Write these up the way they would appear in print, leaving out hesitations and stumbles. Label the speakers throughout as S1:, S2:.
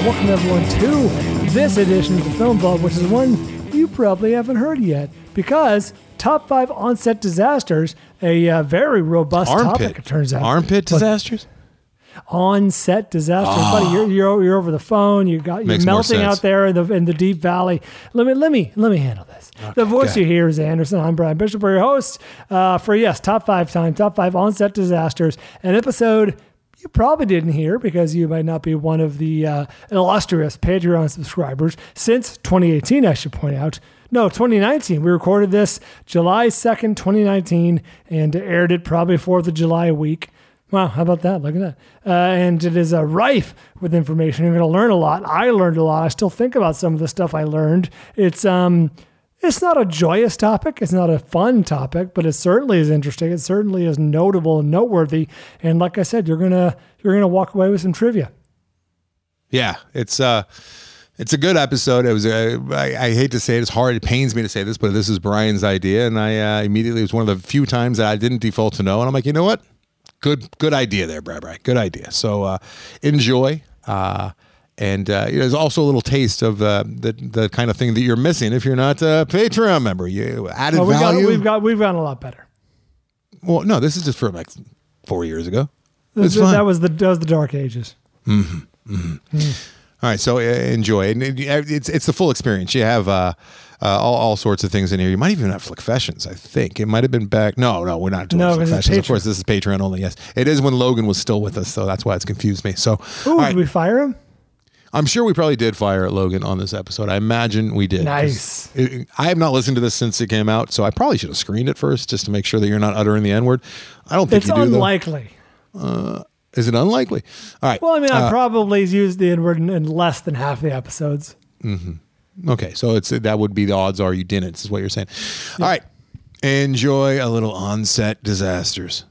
S1: welcome everyone to this edition of the Film Vault, which is one you probably haven't heard yet, because top 5 on-set disasters, a very robust topic, it turns out.
S2: Armpit disasters?
S1: On-set disasters, buddy. You're over the phone. You're melting out there in the deep valley. Let me handle this. Okay, the voice you hear is Anderson. I'm Brian Bishop, your host for top 5 on-set disasters, an episode you probably didn't hear because you might not be one of the illustrious Patreon subscribers since 2018. I should point out. No, 2019. We recorded this July 2nd, 2019, and aired it probably 4th of July week. Wow, how about that? Look at that. And it is rife with information. You're going to learn a lot. I learned a lot. I still think about some of the stuff I learned. It's not a joyous topic. It's not a fun topic, but it certainly is interesting. It certainly is notable and noteworthy. And like I said, you're gonna walk away with some trivia.
S2: Yeah, it's a good episode. It was. I hate to say it. It's hard. It pains me to say this, but this is Brian's idea, and I immediately, it was one of the few times that I didn't default to no, and I'm like, you know what? Good idea there, Brian. Good idea. So enjoy. And there's also a little taste of the kind of thing that you're missing if you're not a Patreon member. You added value.
S1: We've gotten a lot better.
S2: Well, no, this is just from like 4 years ago.
S1: That was the dark ages.
S2: Mm-hmm. Mm-hmm. All right, so enjoy, and it's the full experience. You have all sorts of things in here. You might even have Flickfessions. I think it might have been back. No, we're not doing Flickfessions. Of course, this is Patreon only. Yes, it is when Logan was still with us, so that's why it's confused me. So,
S1: did we fire him?
S2: I'm sure we probably did fire Logan on this episode. I imagine we did.
S1: Nice.
S2: I have not listened to this since it came out, so I probably should have screened it first just to make sure that you're not uttering the N-word. I don't think you do,
S1: unlikely.
S2: Is it unlikely? All right.
S1: Well, I mean, I probably used the N-word in less than half the episodes.
S2: Mm-hmm. Okay, so that would be the odds are you didn't, is what you're saying. Yeah. All right. Enjoy a little on-set disasters.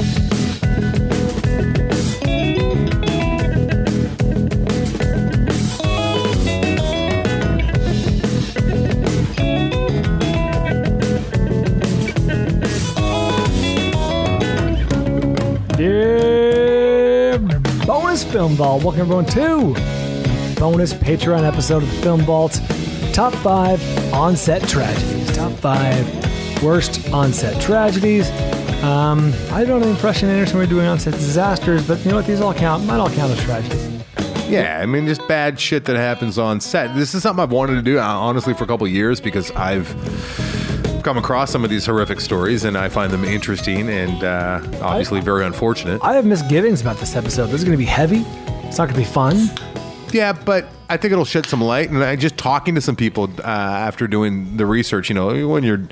S1: Bonus Film Vault. Welcome everyone to bonus Patreon episode of the Film Vault. Top 5 on-set tragedies. Top 5 worst on-set tragedies. I don't have the impression, Anderson, we're doing on-set disasters, but you know what? These might all count as tragedies.
S3: Yeah, I mean, just bad shit that happens on set. This is something I've wanted to do, honestly, for a couple of years because I've come across some of these horrific stories and I find them interesting and obviously very unfortunate.
S1: I have misgivings about this episode. This is going to be heavy. It's not going to be fun.
S3: Yeah, but I think it'll shed some light. And I just talking to some people after doing the research, when you're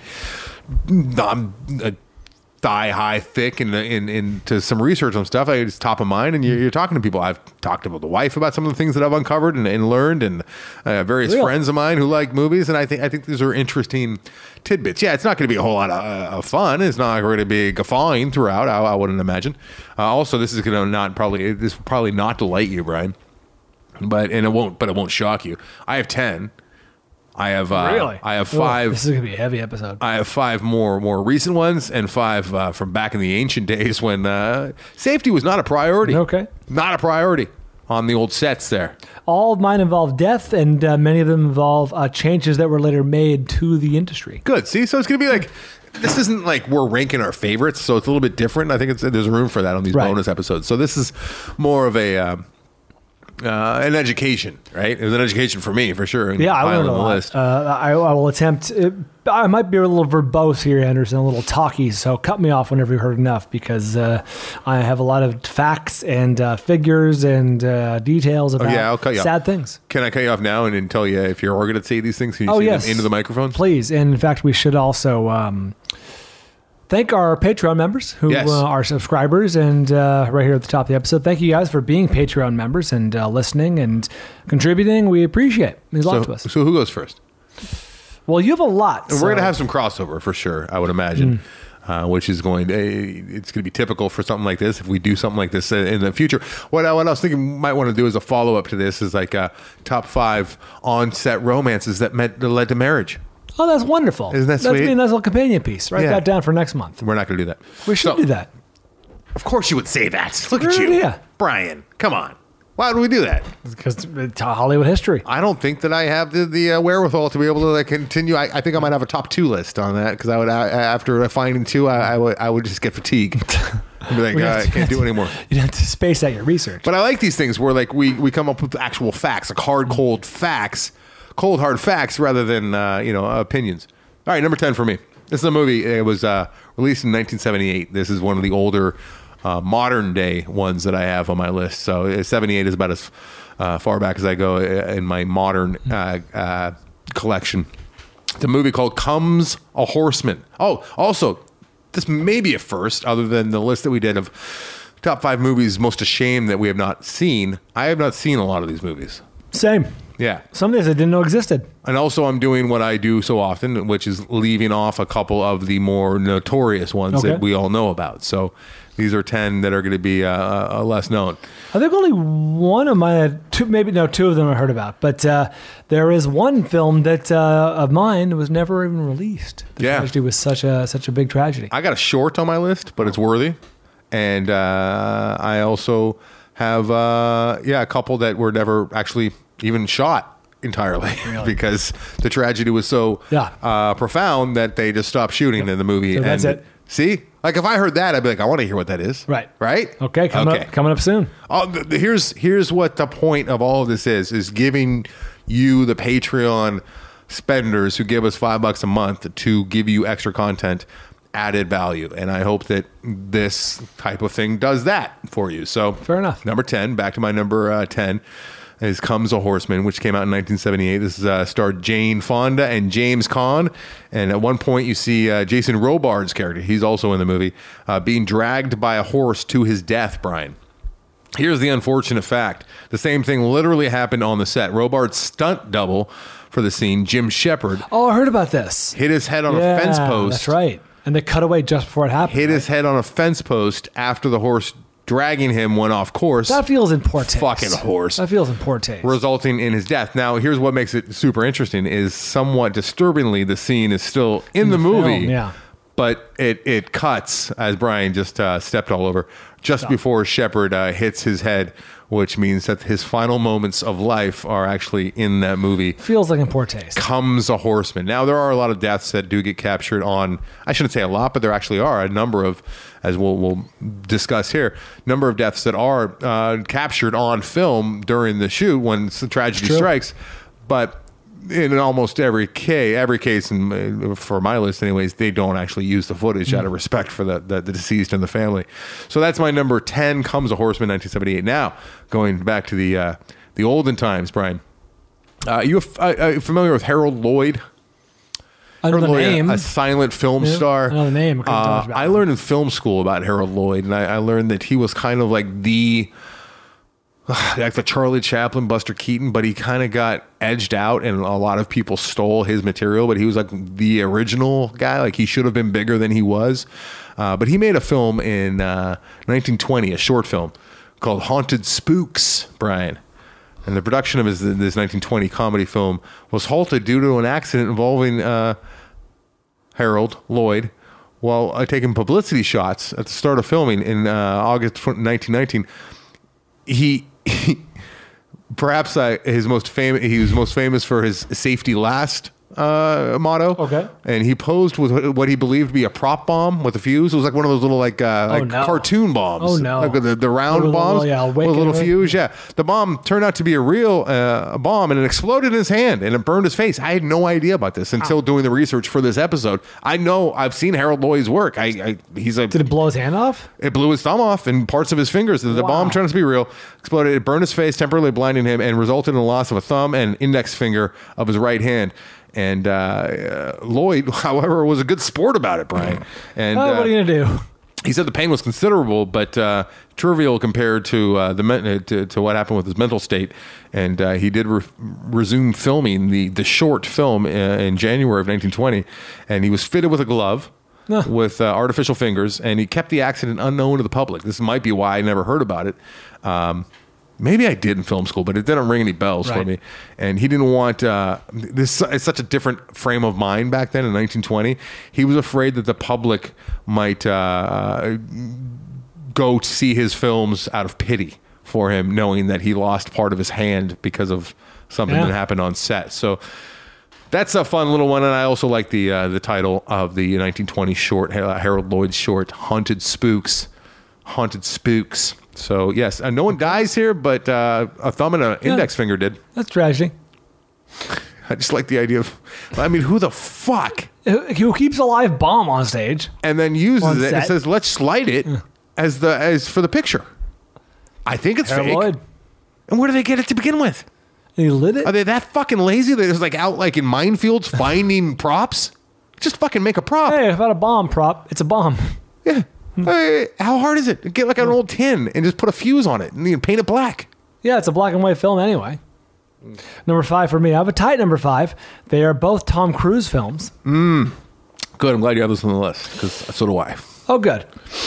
S3: thigh high thick into some research on stuff, it's top of mind, and you're talking to people. I've talked about the wife about some of the things that I've uncovered and learned, and various friends of mine who like movies, and I think these are interesting tidbits. Yeah, it's not going to be a whole lot of fun. It's not going to be guffawing throughout. I wouldn't imagine. Also, this is going to this will probably not delight you, Brian, but it won't shock you. I have 10. I have
S1: really?
S3: I have 5.
S1: This is gonna be a heavy episode.
S3: I have 5 more recent ones and 5 from back in the ancient days when safety was not a priority.
S1: Okay,
S3: not a priority on the old sets there.
S1: All of mine involve death, and many of them involve changes that were later made to the industry.
S3: Good. See, so it's gonna be like. This isn't like we're ranking our favorites, so it's a little bit different. I think there's room for that on these bonus episodes. So this is more of an education, right? It was an education for me, for sure.
S1: Yeah, I learned a lot. I will attempt. I might be a little verbose here, Anderson, a little talky, so cut me off whenever you've heard enough, because I have a lot of facts and figures and details about
S3: I'll cut you
S1: sad
S3: off.
S1: Things.
S3: Can I cut you off now and tell you if you're going to say these things? Can you say them into the microphone?
S1: Please. And in fact, we should also thank our Patreon members who are subscribers, and right here at the top of the episode, thank you guys for being Patreon members and listening and contributing. We appreciate it. It means a lot to us.
S3: So who goes first?
S1: Well, you have a lot.
S3: We're going to have some crossover for sure, I would imagine, which is it's going to be typical for something like this if we do something like this in the future. What I was thinking we might want to do as a follow-up to this is like top 5 on-set romances that led to marriage.
S1: Oh, that's wonderful.
S3: Isn't that sweet?
S1: That's a nice little companion piece. Write that down for next month.
S3: We're not going to do that.
S1: We should do that.
S3: Of course you would say that. Look at you.
S1: Idea.
S3: Brian, come on. Why do we do that?
S1: Because it's Hollywood history.
S3: I don't think that I have the wherewithal to be able to continue. I think I might have a top 2 list on that because I would after finding 2, I would just get fatigued. I'd be like, I can't do it anymore.
S1: You'd have to space out your research.
S3: But I like these things where like we come up with actual facts, like cold hard facts rather than opinions. All right, number 10 for me. This is a movie. It was released in 1978. This is one of the older modern day ones that I have on my list. So 78 is about as far back as I go in my modern collection. It's a movie called Comes a Horseman. Oh, also, this may be a first other than the list that we did of top 5 movies most ashamed that we have not seen. I have not seen a lot of these movies.
S1: Same.
S3: Yeah.
S1: Some days I didn't know existed.
S3: And also I'm doing what I do so often, which is leaving off a couple of the more notorious ones that we all know about. So these are 10 that are going to be less known.
S1: I think only one of my two of them I heard about, but there is one film that of mine was never even released. The tragedy was such a big tragedy.
S3: I got a short on my list, but it's worthy. And I also have a couple that were never actually even shot entirely because the tragedy was so profound that they just stopped shooting in the movie.
S1: So that's it.
S3: See, like if I heard that, I'd be like, I want to hear what that is.
S1: Right.
S3: Okay.
S1: Coming up soon.
S3: Here's what the point of all of this is giving you, the Patreon spenders who give us $5 a month, to give you extra content, added value. And I hope that this type of thing does that for you. So
S1: fair enough.
S3: Number 10, back to my number 10. Is Comes a Horseman, which came out in 1978. This is starred Jane Fonda and James Caan. And at one point, you see Jason Robards' character. He's also in the movie, being dragged by a horse to his death, Brian. Here's the unfortunate fact. The same thing literally happened on the set. Robards' stunt double for the scene, Jim Shepard.
S1: Oh, I heard about this.
S3: Hit his head on a fence post.
S1: That's right. And they cut away just before it happened.
S3: Hit his head on a fence post after the horse dragging him went off course.
S1: That feels in poor taste.
S3: Fucking horse.
S1: That feels in poor taste.
S3: Resulting in his death. Now, here's what makes it super interesting is somewhat disturbingly, the scene is still in the movie.
S1: Film,
S3: but it cuts, as Brian just stepped all over, just before Shepard hits his head, which means that his final moments of life are actually in that movie.
S1: Feels like in poor taste.
S3: Comes a Horseman. Now, there are a lot of deaths that do get captured on, I shouldn't say a lot, but there actually are a number of, as we'll discuss here, number of deaths that are captured on film during the shoot when the tragedy strikes. But in almost every case, and for my list anyways, they don't actually use the footage out of respect for the deceased and the family. So that's my number 10, Comes a Horseman, 1978. Now, going back to the olden times, Brian, you familiar with Harold Lloyd?
S1: I know the name.
S3: A silent film star.
S1: I know the name.
S3: I learned in film school about Harold Lloyd, and I learned that he was kind of like the Charlie Chaplin, Buster Keaton, but he kind of got edged out and a lot of people stole his material, but he was like the original guy. Like he should have been bigger than he was. But he made a film in 1920, a short film called Haunted Spooks, Brian. And the production of this 1920 comedy film was halted due to an accident involving Harold Lloyd while taking publicity shots at the start of filming in August 1919. He perhaps he was most famous for his safety last motto.
S1: Okay.
S3: And he posed with what he believed to be a prop bomb with a fuse. It was like one of those little cartoon bombs.
S1: Oh no.
S3: Like the round bombs with a little fuse. Yeah. The bomb turned out to be a real bomb, and it exploded in his hand and it burned his face. I had no idea about this until doing the research for this episode. I know I've seen Harold Lloyd's work. Did
S1: it blow his hand off?
S3: It blew his thumb off and parts of his fingers. The bomb turned out to be real. Exploded. It burned his face, temporarily blinding him, and resulted in the loss of a thumb and index finger of his right hand. And Lloyd, however, was a good sport about it, Brian. And
S1: what are you going to do?
S3: He said the pain was considerable, but trivial compared to to what happened with his mental state. And he did resume filming the short film in January of 1920. And he was fitted with a glove with artificial fingers, and he kept the accident unknown to the public. This might be why I never heard about it. Maybe I did in film school, but it didn't ring any bells for me. And he didn't want this. It's such a different frame of mind back then in 1920. He was afraid that the public might go to see his films out of pity for him, knowing that he lost part of his hand because of something that happened on set. So that's a fun little one. And I also like the title of the 1920 short, Harold Lloyd short, Haunted Spooks. So yes, no one dies here, but a thumb and an index finger did.
S1: That's tragedy.
S3: I just like the idea of, I mean, who the fuck?
S1: Who keeps a live bomb on stage?
S3: And then uses it and says, let's light it as for the picture. I think it's fake. Lloyd. And where do they get it to begin with?
S1: He lit it?
S3: Are they that fucking lazy that it's like out like in minefields finding props? Just fucking make a prop.
S1: Hey, if I had a bomb prop, it's a bomb.
S3: Yeah. Hey, how hard is it? Get like an old tin and just put a fuse on it and you paint it black.
S1: Yeah, it's a black and white film anyway. Number 5 for me. I have a tight number 5. They are both Tom Cruise films.
S3: Good. I'm glad you have this on the list because so do I.
S1: Oh, good.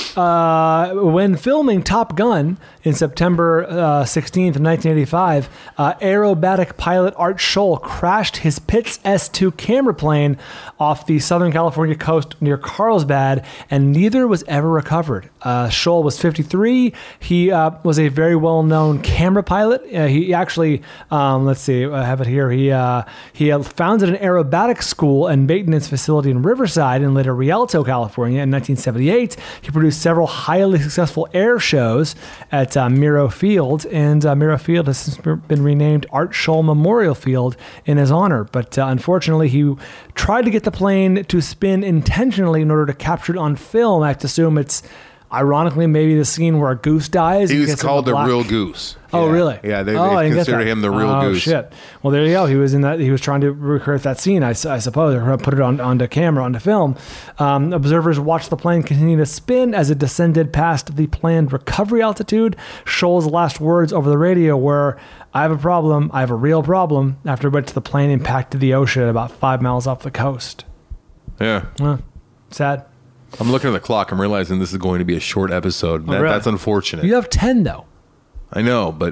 S1: When filming Top Gun in September 16th, 1985, aerobatic pilot Art Scholl crashed his Pitts S2 camera plane off the Southern California coast near Carlsbad, and neither was ever recovered. Scholl was 53. He was a very well-known camera pilot. He actually, let's see, I have it here. He founded an aerobatic school and maintenance facility in Riverside and later Rialto, California in 1978. He produced several highly successful air shows at Miro Field, and Miro Field has since been renamed Art Scholl Memorial Field in his honor. But unfortunately, he tried to get the plane to spin intentionally in order to capture it on film. I have to assume it's ironically maybe the scene where a goose dies.
S3: He was called the real goose.
S1: Oh,
S3: yeah.
S1: really?
S3: Yeah, they consider him the real goose.
S1: Oh, shit. Well, there you go. He was in that. He was trying to recreate that scene, I suppose, or put it onto camera, onto film. Observers watched the plane continue to spin as it descended past the planned recovery altitude. Scholl's last words over the radio were, "I have a problem. I have a real problem," after which the plane impacted the ocean at about 5 miles off the coast.
S3: Yeah.
S1: Sad.
S3: I'm looking at the clock. I'm realizing this is going to be a short episode.
S1: Really?
S3: That's unfortunate.
S1: You have 10, though.
S3: I know, but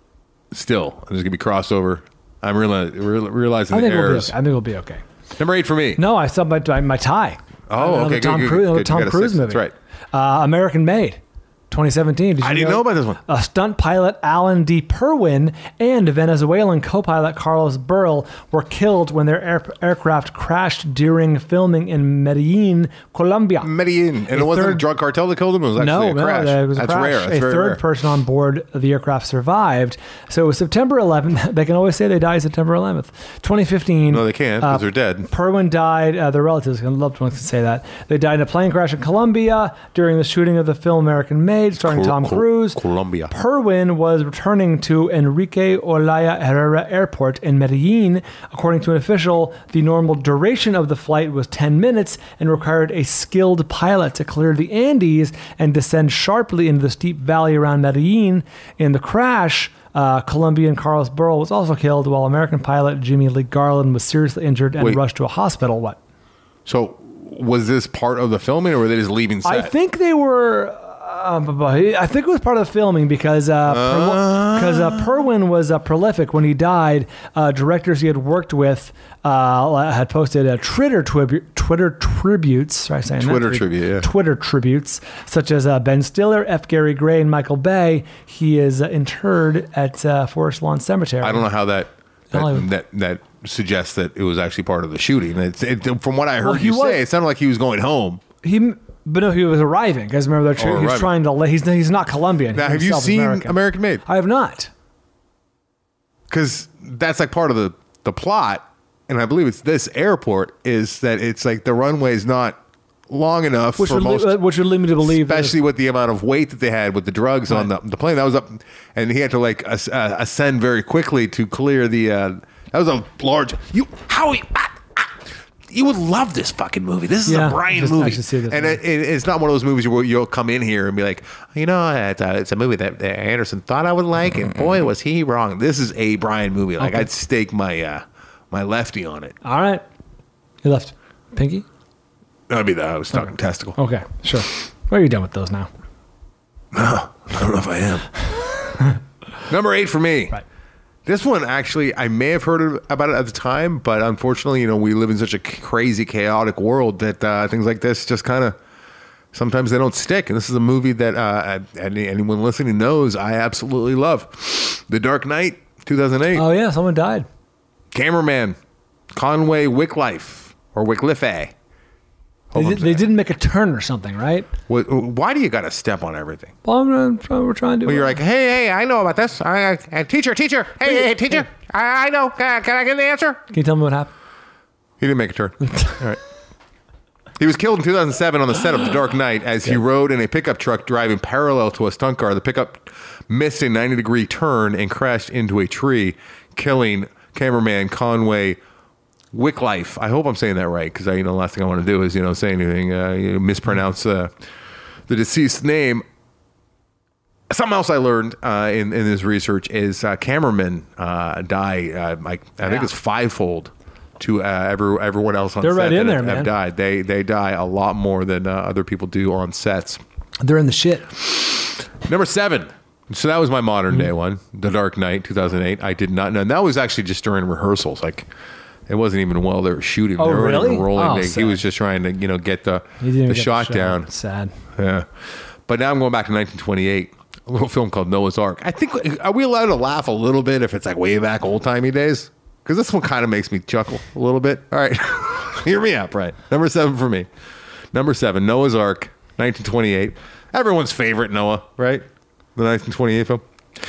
S3: still, there's going to be crossover. I'm realizing the errors.
S1: I think we'll be okay.
S3: Number 8 for me.
S1: No, I saw my tie.
S3: Oh, okay.
S1: Tom Cruise movie.
S3: That's right.
S1: American Made. 2017.
S3: I didn't know about this one.
S1: Stunt pilot Alan D. Purwin and Venezuelan co-pilot Carlos Burrell were killed when their aircraft crashed during filming in Medellin, Colombia.
S3: And it wasn't a drug cartel that killed them? It was actually a crash.
S1: No, it was a crash.
S3: Rare. That's
S1: a third
S3: rare.
S1: person on board the aircraft survived. So it was September 11th. They can always say they died September 11th, 2015.
S3: No, they can't because they're dead.
S1: Purwin died. Their relatives, loved ones can say that. They died in a plane crash in Colombia during the shooting of the film American Made, starring Tom Cruise.
S3: Colombia.
S1: Purwin was returning to Enrique Olaya Herrera Airport in Medellin. According to an official, the normal duration of the flight was 10 minutes and required a skilled pilot to clear the Andes and descend sharply into the steep valley around Medellin. In the crash, Colombian Carlos Burrell was also killed, while American pilot Jimmy Lee Garland was seriously injured and rushed to a hospital. What?
S3: So was this part of the filming, or were they just leaving set?
S1: I think they were... I think it was part of the filming because Purwin was prolific when he died. Directors he had worked with had posted Twitter tributes. Twitter tributes, such as Ben Stiller, F. Gary Gray, and Michael Bay. He is interred at Forest Lawn Cemetery.
S3: I don't know how that suggests that it was actually part of the shooting. From what I heard say, it sounded like he was going home.
S1: But no, he was arriving. Guys, remember that? He's trying to. He's not Colombian.
S3: Now, have you seen American Made?
S1: I have not.
S3: Because that's like part of the plot, and I believe it's this airport is that it's like the runway is not long enough
S1: which would lead me to believe,
S3: especially with the amount of weight that they had with the drugs on the plane. That was up, and he had to like ascend very quickly to clear the. That was a large. You would love this fucking movie. This is a Brian movie. And it's not one of those movies where you'll come in here and be like, it's a movie that Anderson thought I would like, and boy, was he wrong. This is a Brian movie. Like, I'd stake my my lefty on it.
S1: All right. You left. Pinky?
S3: That'd be that. I was talking testicle.
S1: Okay, sure. Well, you're done with those now.
S3: I don't know if I am. Number 8 for me.
S1: Right.
S3: This one, actually, I may have heard about it at the time, but unfortunately, we live in such a crazy, chaotic world that things like this just kind of Sometimes they don't stick. And this is a movie that anyone listening knows I absolutely love. The Dark Knight, 2008.
S1: Oh, yeah. Someone died.
S3: Cameraman, Conway Wycliffe, or Wycliffe.
S1: They didn't make a turn or something, right?
S3: Why do you got to step on everything?
S1: Well, we're trying to.
S3: Well, you're like, hey, I know about this. Teacher. Hey, teacher. I know. Can I get the answer?
S1: Can you tell me what happened?
S3: He didn't make a turn. All right. He was killed in 2007 on the set of The Dark Knight as he rode in a pickup truck driving parallel to a stunt car. The pickup missed a 90-degree turn and crashed into a tree, killing cameraman Conway Wycliffe. I hope I'm saying that right, because the last thing I want to do is say anything, mispronounce the deceased name. Something else I learned in this research is cameramen die. I think it's fivefold to everyone else on
S1: They're
S3: set
S1: right in there,
S3: have
S1: man.
S3: died. They die a lot more than other people do on sets.
S1: They're in the shit.
S3: Number 7. So that was my modern day one, The Dark Knight, 2008. I did not know. And that was actually just during rehearsals. Like, it wasn't even while they were shooting.
S1: Oh,
S3: they were
S1: really?
S3: Even rolling.
S1: Oh,
S3: he was just trying to, get the shot down.
S1: Sad.
S3: Yeah. But now I'm going back to 1928. A little film called Noah's Ark. I think, are we allowed to laugh a little bit if it's like way back old-timey days? Because this one kind of makes me chuckle a little bit. All right. Hear me out, right? Number 7 for me. Number 7, Noah's Ark, 1928. Everyone's favorite Noah, right? The 1928 film.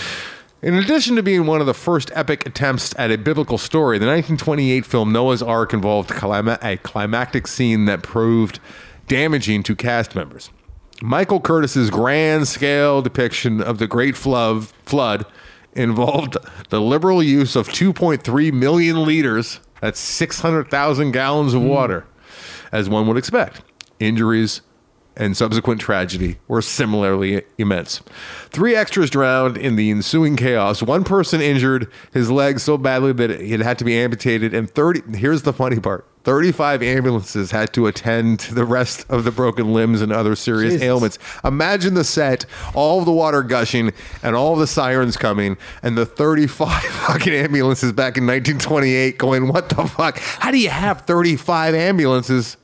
S3: In addition to being one of the first epic attempts at a biblical story, the 1928 film Noah's Ark involved a climactic scene that proved damaging to cast members. Michael Curtis's grand-scale depiction of the Great Flood involved the liberal use of 2.3 million liters, that's 600,000 gallons of water, as one would expect. Injuries and subsequent tragedy were similarly immense. 3 extras drowned in the ensuing chaos. 1 person injured his leg so badly that it had to be amputated, and here's the funny part, 35 ambulances had to attend to the rest of the broken limbs and other serious ailments. Imagine the set, all of the water gushing and all of the sirens coming, and the 35 fucking ambulances back in 1928 going, what the fuck? How do you have 35 ambulances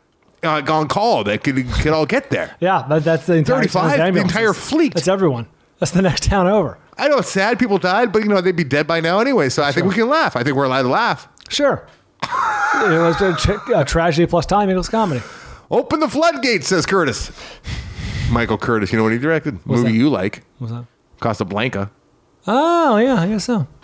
S3: on call that could all get there?
S1: Yeah, but that's the entire
S3: 35, the entire fleet.
S1: That's everyone. That's the next town over.
S3: I know it's sad people died, but they'd be dead by now anyway. So I think we can laugh. I think we're allowed to laugh.
S1: Sure. It was a tragedy plus time equals comedy.
S3: Open the floodgates, says Curtis. Michael Curtis, you know what he directed?
S1: What's
S3: Movie
S1: that?
S3: you like.
S1: What's that?
S3: Casablanca.
S1: Oh, yeah, I guess so.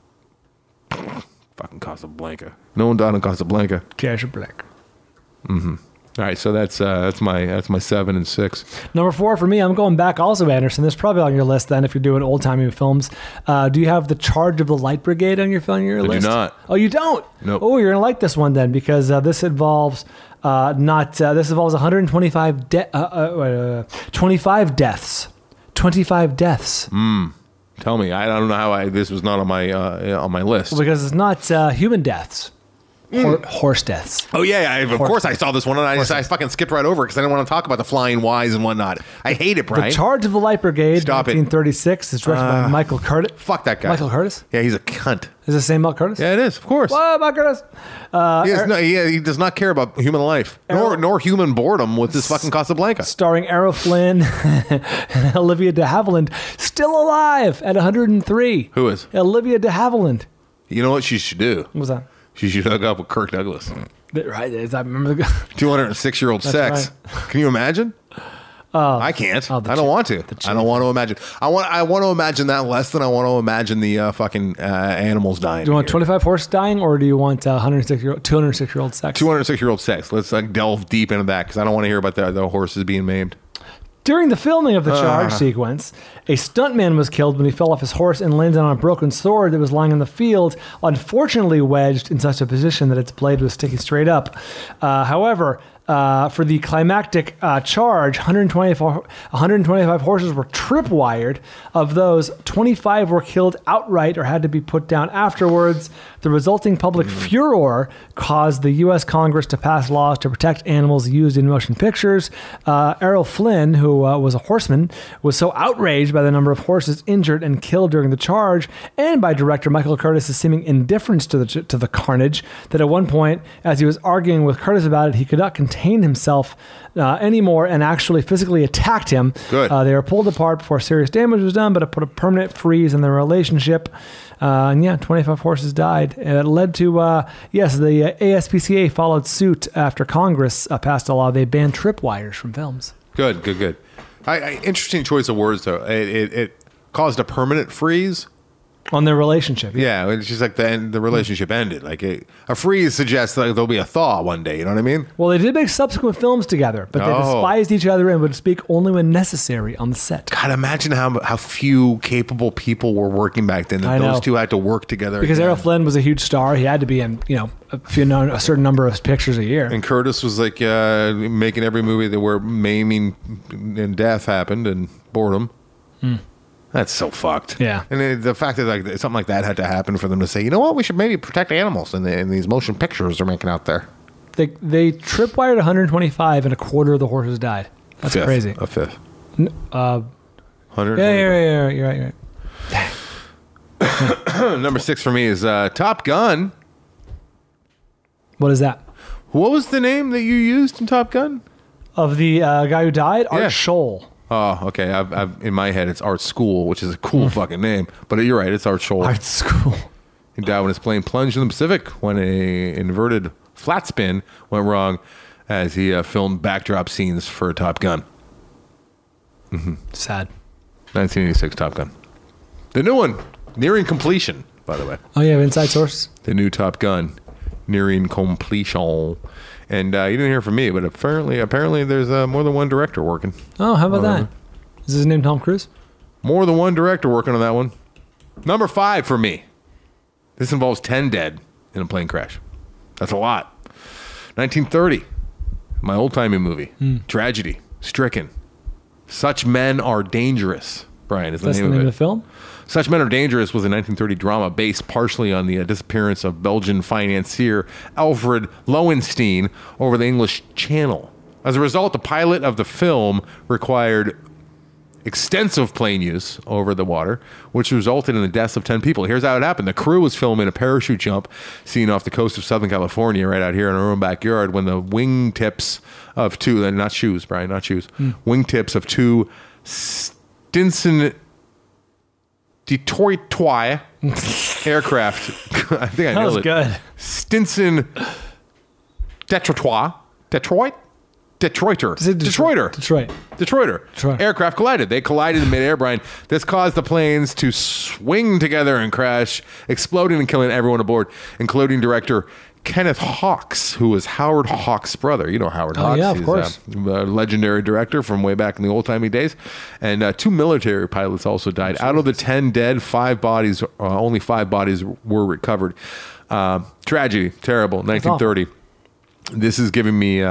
S3: Fucking Casablanca. No one died in Casablanca.
S1: Casablanca.
S3: Mm-hmm. All right, so that's my 7 and 6.
S1: Number 4 for me, I'm going back also, Anderson. This is probably on your list then if you're doing old-timey films. Do you have The Charge of the Light Brigade on your list?
S3: I do not.
S1: Oh, you don't?
S3: Nope.
S1: Oh, you're going to like this one then because this involves 125 25 deaths. 25 deaths.
S3: Tell me. I don't know how this was not on my list.
S1: Well, because it's not human deaths. Horse deaths.
S3: Oh, yeah. Of course I saw this one, and I fucking skipped right over it because I didn't want to talk about the flying Ys and whatnot. I hate it, Brian.
S1: The Charge of the Light Brigade,
S3: Stop
S1: 1936, is directed by Michael Curtis.
S3: Fuck that guy.
S1: Michael Curtis?
S3: Yeah, he's a cunt.
S1: Is it the same Michael Curtis?
S3: Yeah, it is, of course.
S1: What, Michael Curtis?
S3: He does not care about human life, nor human boredom with this fucking Casablanca.
S1: Starring Errol Flynn and Olivia de Havilland, still alive at 103.
S3: Who is?
S1: Olivia de Havilland.
S3: You know what she should do?
S1: What was that?
S3: She should hook up with Kirk Douglas.
S1: Right. I remember the
S3: 206-year-old sex.
S1: right.
S3: Can you imagine? I can't. I don't want to. I don't want to imagine. I want to imagine that less than I want to imagine the fucking animals dying.
S1: Do you want 25 horses dying, or do you want 206-year-old sex?
S3: 206-year-old sex. Let's delve deep into that because I don't want to hear about the horses being maimed.
S1: During the filming of the charge sequence, a stuntman was killed when he fell off his horse and landed on a broken sword that was lying in the field, unfortunately wedged in such a position that its blade was sticking straight up. However, for the climactic charge, 125 horses were tripwired. Of those, 25 were killed outright or had to be put down afterwards. The resulting public furor caused the U.S. Congress to pass laws to protect animals used in motion pictures. Errol Flynn, who was a horseman, was so outraged by the number of horses injured and killed during the charge and by director Michael Curtis' seeming indifference to the carnage that at one point, as he was arguing with Curtis about it, he could not contain contain himself anymore and actually physically attacked him.
S3: Good.
S1: They were pulled apart before serious damage was done, but it put a permanent freeze in their relationship. 25 horses died. It led to, the ASPCA followed suit after Congress passed a law. They banned tripwires from films.
S3: Good. Interesting choice of words, though. It caused a permanent freeze
S1: on their relationship.
S3: Yeah, it's just like the relationship ended. Like a freeze suggests like there'll be a thaw one day. You know what I mean?
S1: Well, they did make subsequent films together, but they despised each other and would speak only when necessary on the set.
S3: God, imagine how few capable people were working back then. That those two had to work together.
S1: Because Errol Flynn was a huge star. He had to be in, a certain number of pictures a year.
S3: And Curtis was like making every movie where maiming and death happened and boredom. That's so fucked.
S1: Yeah.
S3: And the fact that like something like that had to happen for them to say, you know what, we should maybe protect animals in these motion pictures they're making out there.
S1: They tripwired 125 and a quarter of the horses died. That's crazy.
S3: A fifth.
S1: 100. Yeah, you're right.
S3: Number 6 for me is Top Gun.
S1: What is that?
S3: What was the name that you used in Top Gun?
S1: Of the guy who died? Art Scholl.
S3: Oh, okay. I've in my head, it's Art School, which is a cool fucking name. But you're right, it's Art Scholl.
S1: Art School.
S3: He died when his plane plunged in the Pacific when a inverted flat spin went wrong as he filmed backdrop scenes for Top Gun.
S1: Sad.
S3: 1986 Top Gun. The new one, nearing completion, by the way.
S1: Oh, you have inside sources?
S3: The new Top Gun, nearing completion. And you didn't hear from me, but apparently there's more than one director working.
S1: Oh, how about that? Is his name Tom Cruise?
S3: More than one director working on that one. Number 5 for me. This involves 10 dead in a plane crash. That's a lot. 1930, my old-timey movie. Tragedy, Stricken. Such Men Are Dangerous, Brian, is the name of it. That's the name
S1: of the film?
S3: Such Men Are Dangerous was a 1930 drama based partially on the disappearance of Belgian financier Alfred Lowenstein over the English Channel. As a result, the pilot of the film required extensive plane use over the water, which resulted in the deaths of 10 people. Here's how it happened. The crew was filming a parachute jump scene off the coast of Southern California, right out here in our own backyard, when the wingtips of two, wingtips of two Stinson Detroit aircraft. I think I nailed it.
S1: That was good.
S3: Stinson Detroiter. Aircraft collided. They collided in midair, Brian. This caused the planes to swing together and crash, exploding and killing everyone aboard, including director Kenneth Hawks, who was Howard Hawks' brother. You know Howard Hawks.
S1: Yeah, of course.
S3: He's a legendary director from way back in the old-timey days. And 2 military pilots also died. Out of the 10 dead, only 5 bodies were recovered. Tragedy. Terrible. 1930. This is giving me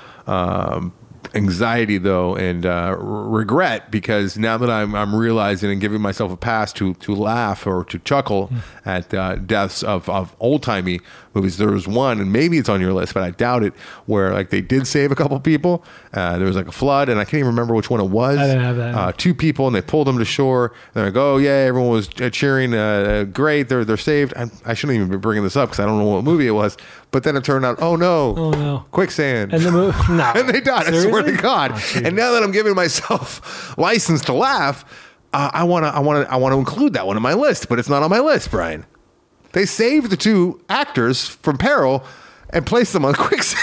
S3: anxiety, though, and regret, because now that I'm realizing and giving myself a pass to laugh or to chuckle at deaths of old-timey movies. There was one, and maybe it's on your list, but I doubt it, where like they did save a couple people. There was like a flood, and I can't even remember which one it was.
S1: I didn't have that.
S3: 2 people, and they pulled them to shore. And they're like, oh, yeah, everyone was cheering. Great, they're saved. I shouldn't even be bringing this up because I don't know what movie it was. But then it turned out, oh no, quicksand.
S1: And the movie, no.
S3: And they died. Seriously? I swear to God.
S1: Oh,
S3: and now that I'm giving myself license to laugh, I want to include that one on my list, but it's not on my list, Brian. They saved the 2 actors from peril and placed them on quicksand.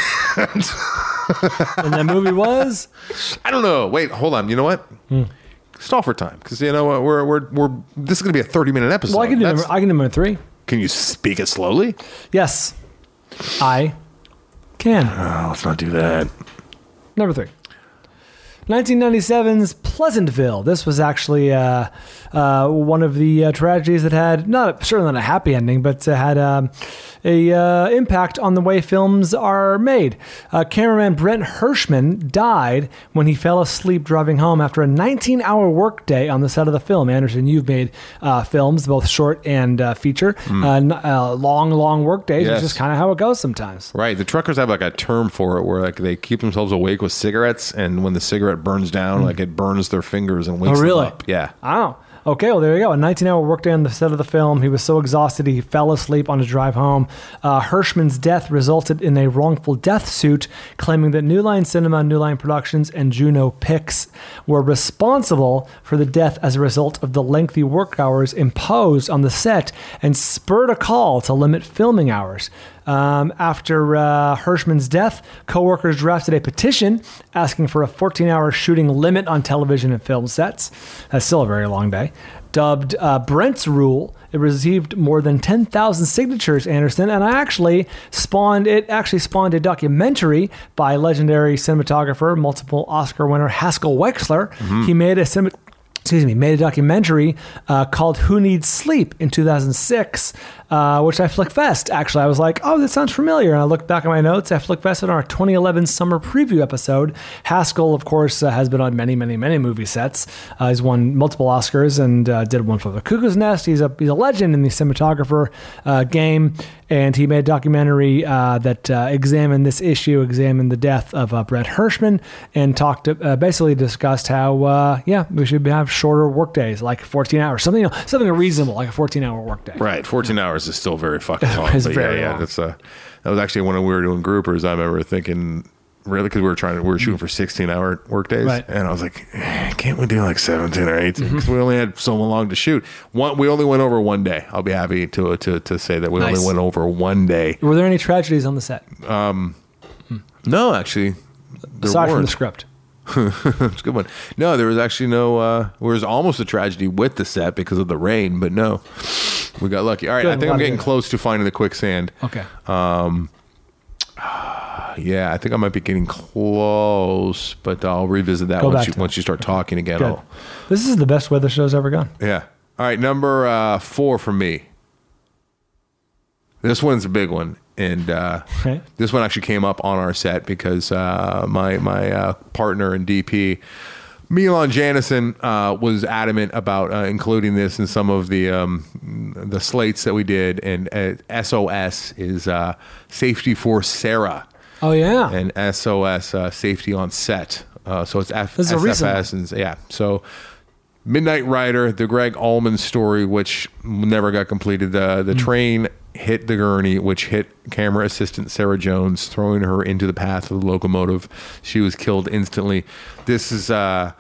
S1: And that movie was?
S3: I don't know. Wait, hold on. You know what? Stall for time, because you know what? We're this is going to be a 30-minute episode.
S1: Well, I can do number 3.
S3: Can you speak it slowly?
S1: Yes, I can.
S3: Oh, let's not do that.
S1: Number 3. 1997's Pleasantville. This was actually one of the tragedies that had certainly not a happy ending, but had a impact on the way films are made. Cameraman Brent Hirschman died when he fell asleep driving home after a 19-hour workday on the set of the film. Anderson, you've made films, both short and feature. Long work days. Yes. It's just kind of how it goes sometimes.
S3: Right. The truckers have like a term for it where like they keep themselves awake with cigarettes, and when the cigarette burns down, like it burns their fingers and wakes them up. Yeah.
S1: Oh. Okay, well, there you go. A 19-hour workday on the set of the film. He was so exhausted he fell asleep on his drive home. Hirschman's death resulted in a wrongful death suit, claiming that New Line Cinema, New Line Productions, and Juno Pix were responsible for the death as a result of the lengthy work hours imposed on the set and spurred a call to limit filming hours. After Hirschman's death, co-workers drafted a petition asking for a 14-hour shooting limit on television and film sets. That's still a very long day. Dubbed Brent's Rule, it received more than 10,000 signatures, Anderson, and it actually spawned a documentary by legendary cinematographer, multiple Oscar winner Haskell Wexler. Mm-hmm. He made a documentary called Who Needs Sleep in 2006, which I flickfest. Actually, I was like, oh, this sounds familiar. And I looked back at my notes. I flickfested on our 2011 summer preview episode. Haskell, of course, has been on many, many, many movie sets. He's won multiple Oscars and did one for The Cuckoo's Nest. He's a legend in the cinematographer game. And he made a documentary that examined this issue, examined the death of Brett Hirschman, and basically discussed how, we should have shorter work days, like 14 hours, something reasonable, like a 14-hour work day.
S3: Right, 14 hours is still very fucking long.
S1: It's very long.
S3: That was actually when we were doing groupers. I remember thinking, really, because we were shooting for 16-hour work days, right. And I was like, can't we do like 17 or 18? Because we only had so long to shoot. We only went over one day. I'll be happy to say that we only went over one day.
S1: Were there any tragedies on the set?
S3: No, actually.
S1: Aside from the script.
S3: It's a good one. No, there was actually no. There was almost a tragedy with the set because of the rain, but no, we got lucky. All right, I think I'm getting close to finding the quicksand.
S1: Okay.
S3: Yeah, I think I might be getting close, but I'll revisit that once you start talking again.
S1: This is the best weather show's ever gone.
S3: Yeah. All right, number 4 for me. This one's a big one. And this one actually came up on our set because my partner and DP, Milan Janison, was adamant about including this in some of the slates that we did. And SOS is Safety for Sarah.
S1: Oh, yeah.
S3: And SOS, Safety on Set. So it's
S1: SFS.
S3: And, yeah. So Midnight Rider, the Greg Allman story, which never got completed. The train hit the gurney, which hit camera assistant Sarah Jones, throwing her into the path of the locomotive. She was killed instantly. This is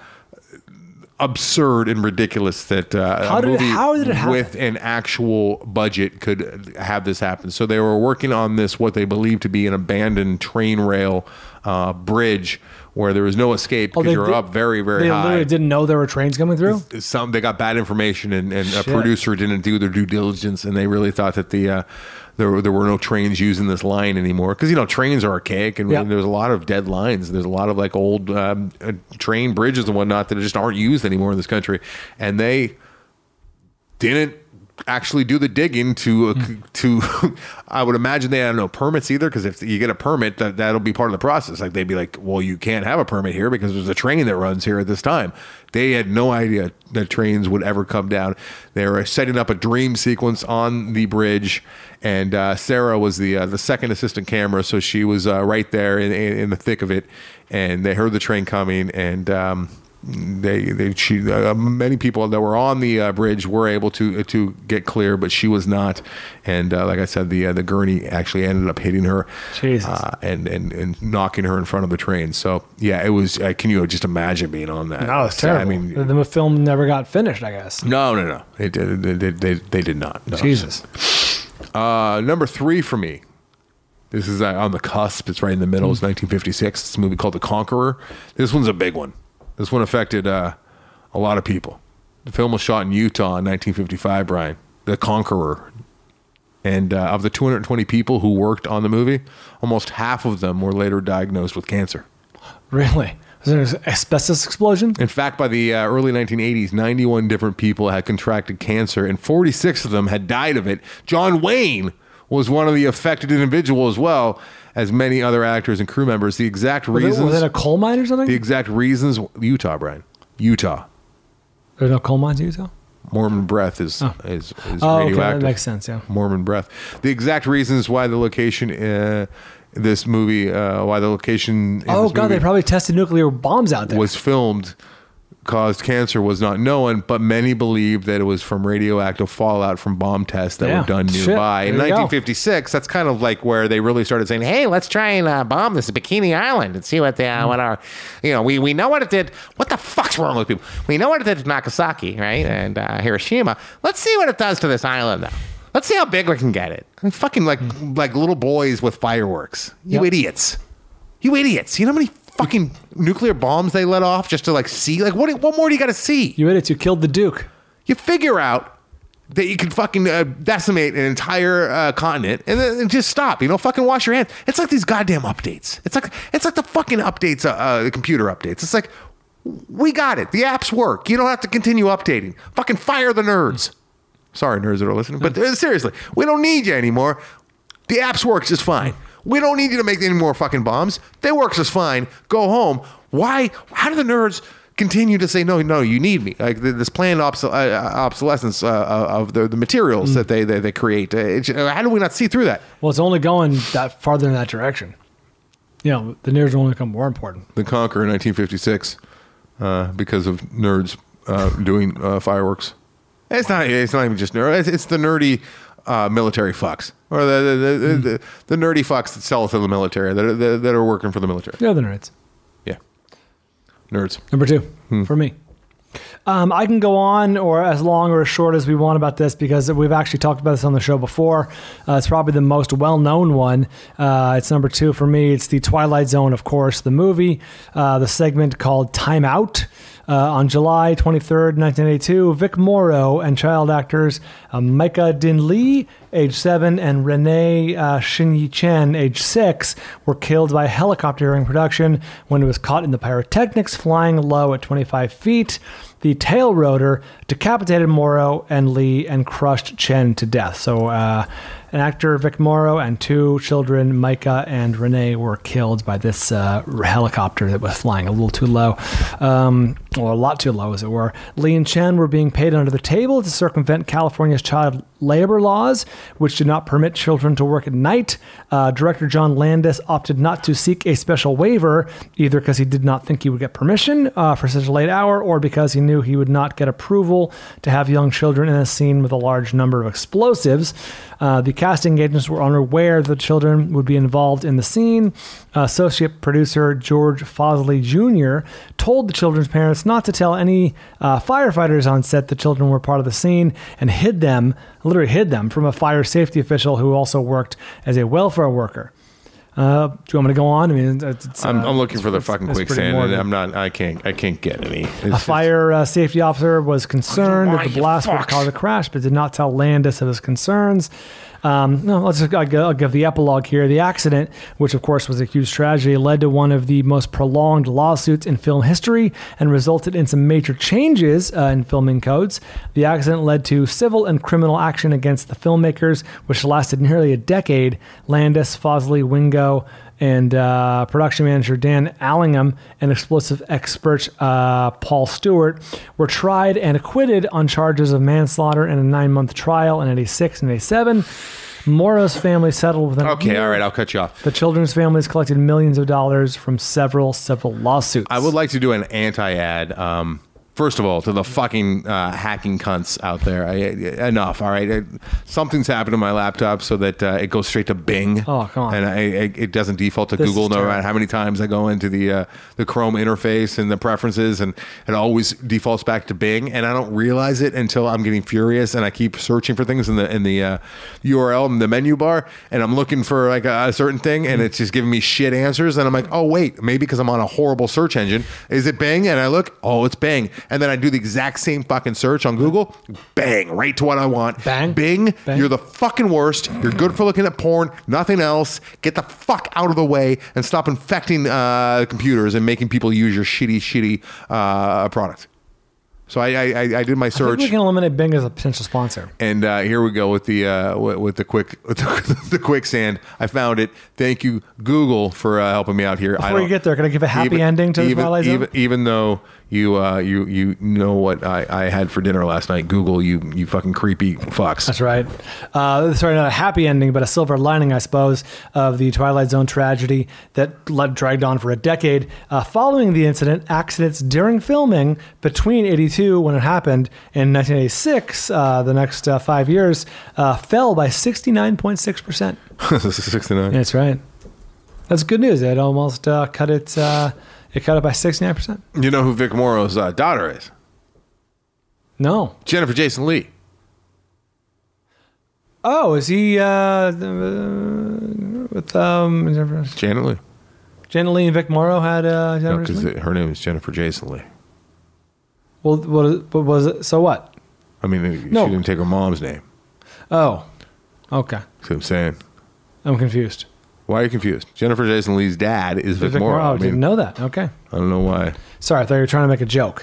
S3: absurd and ridiculous that
S1: how did it happen?
S3: With an actual budget could have this happen. So they were working on this, what they believed to be an abandoned train rail bridge where there was no escape because you're up very, very high. They
S1: literally didn't know there were trains coming through?
S3: They got bad information and a producer didn't do their due diligence, and they really thought that there were no trains using this line anymore. Because, trains are archaic, and there's a lot of dead lines. There's a lot of like old train bridges and whatnot that just aren't used anymore in this country. And they didn't actually do the digging to I would imagine they had no permits either, because if you get a permit, that'll be part of the process. Like they'd be like, well, you can't have a permit here because there's a train that runs here at this time. They had no idea that trains would ever come down. They were setting up a dream sequence on the bridge, and Sarah was the second assistant camera, so she was right there in the thick of it, and they heard the train coming, and many people that were on the bridge were able to get clear, but she was not. And like I said, the gurney actually ended up hitting her, and knocking her in front of the train. So yeah, it was. Can you just imagine being on that?
S1: No, it's terrible. I mean, the film never got finished, I guess.
S3: No. They did not. No.
S1: Jesus.
S3: Number 3 for me. This is on the cusp. It's right in the middle. It's 1956. It's a movie called The Conqueror. This one's a big one. This one affected a lot of people. The film was shot in Utah in 1955, Brian. The Conqueror. And of the 220 people who worked on the movie, almost half of them were later diagnosed with cancer.
S1: Really? Was there an asbestos explosion?
S3: In fact, by the early 1980s, 91 different people had contracted cancer, and 46 of them had died of it. John Wayne was one of the affected individuals as well as many other actors and crew members. The exact reasons...
S1: Was it a coal mine or something?
S3: The exact reasons... Utah, Brian. Utah.
S1: There's no coal mines in Utah?
S3: Mormon breath is radioactive.
S1: Okay, that makes sense, yeah.
S3: Mormon breath. The exact reasons why the location... this movie, why the location...
S1: They probably tested nuclear bombs out there.
S3: Was filmed caused cancer was not known, but many believed that it was from radioactive fallout from bomb tests that were done nearby. In 1956, that's kind of like where they really started saying, hey, let's try and bomb this Bikini Island and see what our, we know what it did. What the fuck's wrong with people? We know what it did to Nagasaki, right? And Hiroshima. Let's see what it does to this island now. Let's see how big we can get it. I mean, fucking like little boys with fireworks. You idiots. You idiots. You know how many fucking nuclear bombs they let off just to like see? Like, what more do you got to see?
S1: You idiots, you killed the Duke.
S3: You figure out that you can fucking decimate an entire continent and then just stop. Fucking wash your hands. It's like these goddamn updates. It's like the fucking updates, the computer updates. It's like, we got it. The apps work. You don't have to continue updating. Fucking fire the nerds. Sorry, nerds that are listening, but seriously, we don't need you anymore. The apps work just fine. We don't need you to make any more fucking bombs. They work just fine. Go home. Why? How do the nerds continue to say, no, you need me? Like this planned obsolescence of the materials that they create. How do we not see through that?
S1: Well, it's only going that farther in that direction. The nerds will only become more important.
S3: The Conqueror in 1956, because of nerds doing fireworks. It's not even just nerd. It's the nerdy military fucks, or the nerdy fucks that sell to the military that are working for the military.
S1: Yeah, the nerds.
S3: Yeah, nerds.
S1: Number 2 for me. I can go on or as long or as short as we want about this because we've actually talked about this on the show before. It's probably the most well-known one. It's number 2 for me. It's The Twilight Zone, of course, the movie, the segment called Time Out. On July 23rd, 1982, Vic Morrow and child actors Micah Din Lee, age 7, and Renee Shinyi Chen, age 6, were killed by a helicopter during production when it was caught in the pyrotechnics flying low at 25 feet. The tail rotor decapitated Morrow and Lee and crushed Chen to death. So an actor, Vic Morrow, and 2 children, Micah and Renee, were killed by this helicopter that was flying a little too low, or a lot too low, as it were. Lee and Chen were being paid under the table to circumvent California's child labor laws, which did not permit children to work at night. Director John Landis opted not to seek a special waiver, either because he did not think he would get permission for such a late hour, or because he knew he would not get approval to have young children in a scene with a large number of explosives. The casting agents were unaware that the children would be involved in the scene. Associate producer George Fosley Jr. told the children's parents not to tell any firefighters on set the children were part of the scene, and literally hid them from a fire safety official who also worked as a welfare worker. Do you want me to go on? I mean,
S3: I'm looking for the fucking quicksand, and I can't get any.
S1: A fire safety officer was concerned that the blast would cause a crash, but did not tell Landis of his concerns. I'll give the epilogue here. The accident, which of course was a huge tragedy, led to one of the most prolonged lawsuits in film history and resulted in some major changes in filming codes. The accident led to civil and criminal action against the filmmakers, which lasted nearly a decade. Landis, Fosley, Wingo, and production manager Dan Allingham and explosive expert Paul Stewart were tried and acquitted on charges of manslaughter in a 9-month trial in 86 and 87. Morrow's family settled within a year.
S3: All right, I'll cut you off.
S1: The children's families collected millions of dollars from several lawsuits.
S3: I would like to do an anti-ad. First of all, to the fucking hacking cunts out there, enough. All right, something's happened to my laptop so that it goes straight to Bing.
S1: Oh, come on!
S3: And it doesn't default to Google, no matter how many times I go into the Chrome interface and the preferences, and it always defaults back to Bing. And I don't realize it until I'm getting furious, and I keep searching for things in the URL in the menu bar, and I'm looking for like a certain thing, and it's just giving me shit answers, and I'm like, oh wait, maybe because I'm on a horrible search engine. Is it Bing? And I look, oh, it's Bing. And then I do the exact same fucking search on Google. Bang, right to what I want.
S1: Bang.
S3: Bing, you're the fucking worst. You're good for looking at porn, nothing else. Get the fuck out of the way and stop infecting computers and making people use your shitty product. So I did my search.
S1: I think we can eliminate Bing as a potential sponsor.
S3: And here we go with the quicksand. I found it. Thank you, Google, for helping me out here.
S1: Before you get there, can I give a happy ending to the Twilight Zone?
S3: Even though you know what I had for dinner last night, Google, you fucking creepy fucks.
S1: That's right. Sorry, not a happy ending, but a silver lining, I suppose, of the Twilight Zone tragedy that dragged on for a decade. Following the incident, accidents during filming between 82 when it happened and 1986, the next 5 years, fell by 69.6%.
S3: 69.
S1: That's right. That's good news. It almost cut it. It cut it by 69%.
S3: You know who Vic Morrow's daughter is?
S1: No.
S3: Jennifer Jason Leigh.
S1: Oh, is he with
S3: Janet Leigh?
S1: Janet Leigh and Vic Morrow had
S3: No, because her name is Jennifer Jason Leigh.
S1: Well, what was it? So what?
S3: I mean, she didn't take her mom's name.
S1: Oh, okay.
S3: That's what I'm saying.
S1: I'm confused.
S3: Why are you confused? Jennifer Jason Leigh's dad is Vic Morrow.
S1: Oh, I didn't know that. Okay.
S3: I don't know why.
S1: Sorry, I thought you were trying to make a joke.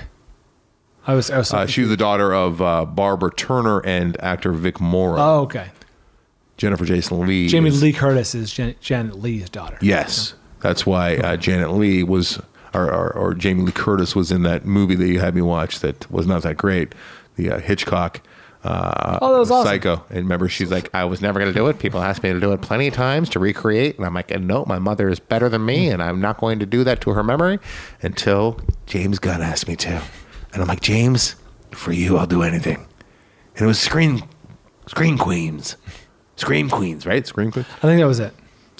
S1: I was
S3: she's the daughter of Barbara Turner and actor Vic Morrow.
S1: Oh, okay.
S3: Jennifer Jason Leigh.
S1: Jamie Lee Curtis is Janet Leigh's daughter.
S3: Yes. That's why Janet Leigh was, or Jamie Lee Curtis was in that movie that you had me watch that was not that great, the Hitchcock
S1: that was awesome.
S3: Psycho. And remember, she's like, I was never going to do it. People asked me to do it plenty of times to recreate. And I'm like, no, my mother is better than me, and I'm not going to do that to her memory until James Gunn asked me to. And I'm like, James, for you, I'll do anything. And it was Scream Queens. Scream Queens, right? Scream Queens?
S1: I think that was it.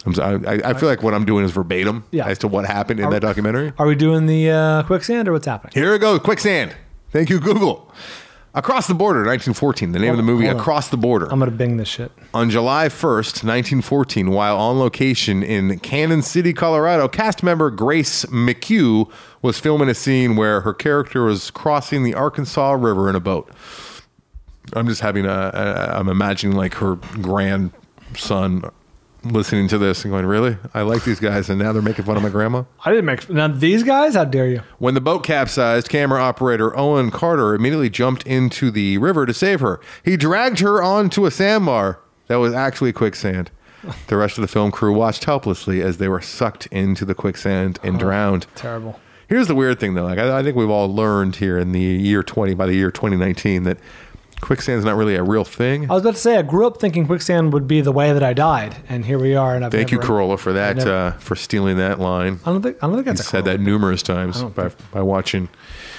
S3: I feel like what I'm doing is verbatim as to what happened in that documentary.
S1: Are we doing the quicksand or what's happening?
S3: Here we go. Quicksand. Thank you, Google. Across the Border, 1914. The name of the movie, Across the Border.
S1: I'm going to Bing this shit.
S3: On July 1st, 1914, while on location in Cannon City, Colorado, cast member Grace McHugh was filming a scene where her character was crossing the Arkansas River in a boat. I'm just having I'm imagining like her grandson listening to this and going, really? I like these guys, and now they're making fun of my grandma?
S1: I didn't make... Now, these guys? How dare you?
S3: When the boat capsized, camera operator Owen Carter immediately jumped into the river to save her. He dragged her onto a sandbar that was actually quicksand. The rest of the film crew watched helplessly as they were sucked into the quicksand and drowned.
S1: Terrible.
S3: Here's the weird thing, though. Like I think we've all learned here in the year 2019, that quicksand's not really a real thing.
S1: I was about to say, I grew up thinking quicksand would be the way that I died, and here we are. And
S3: Thank you, Corolla, for that, for stealing that line.
S1: I don't think that's.
S3: He said that numerous times by watching.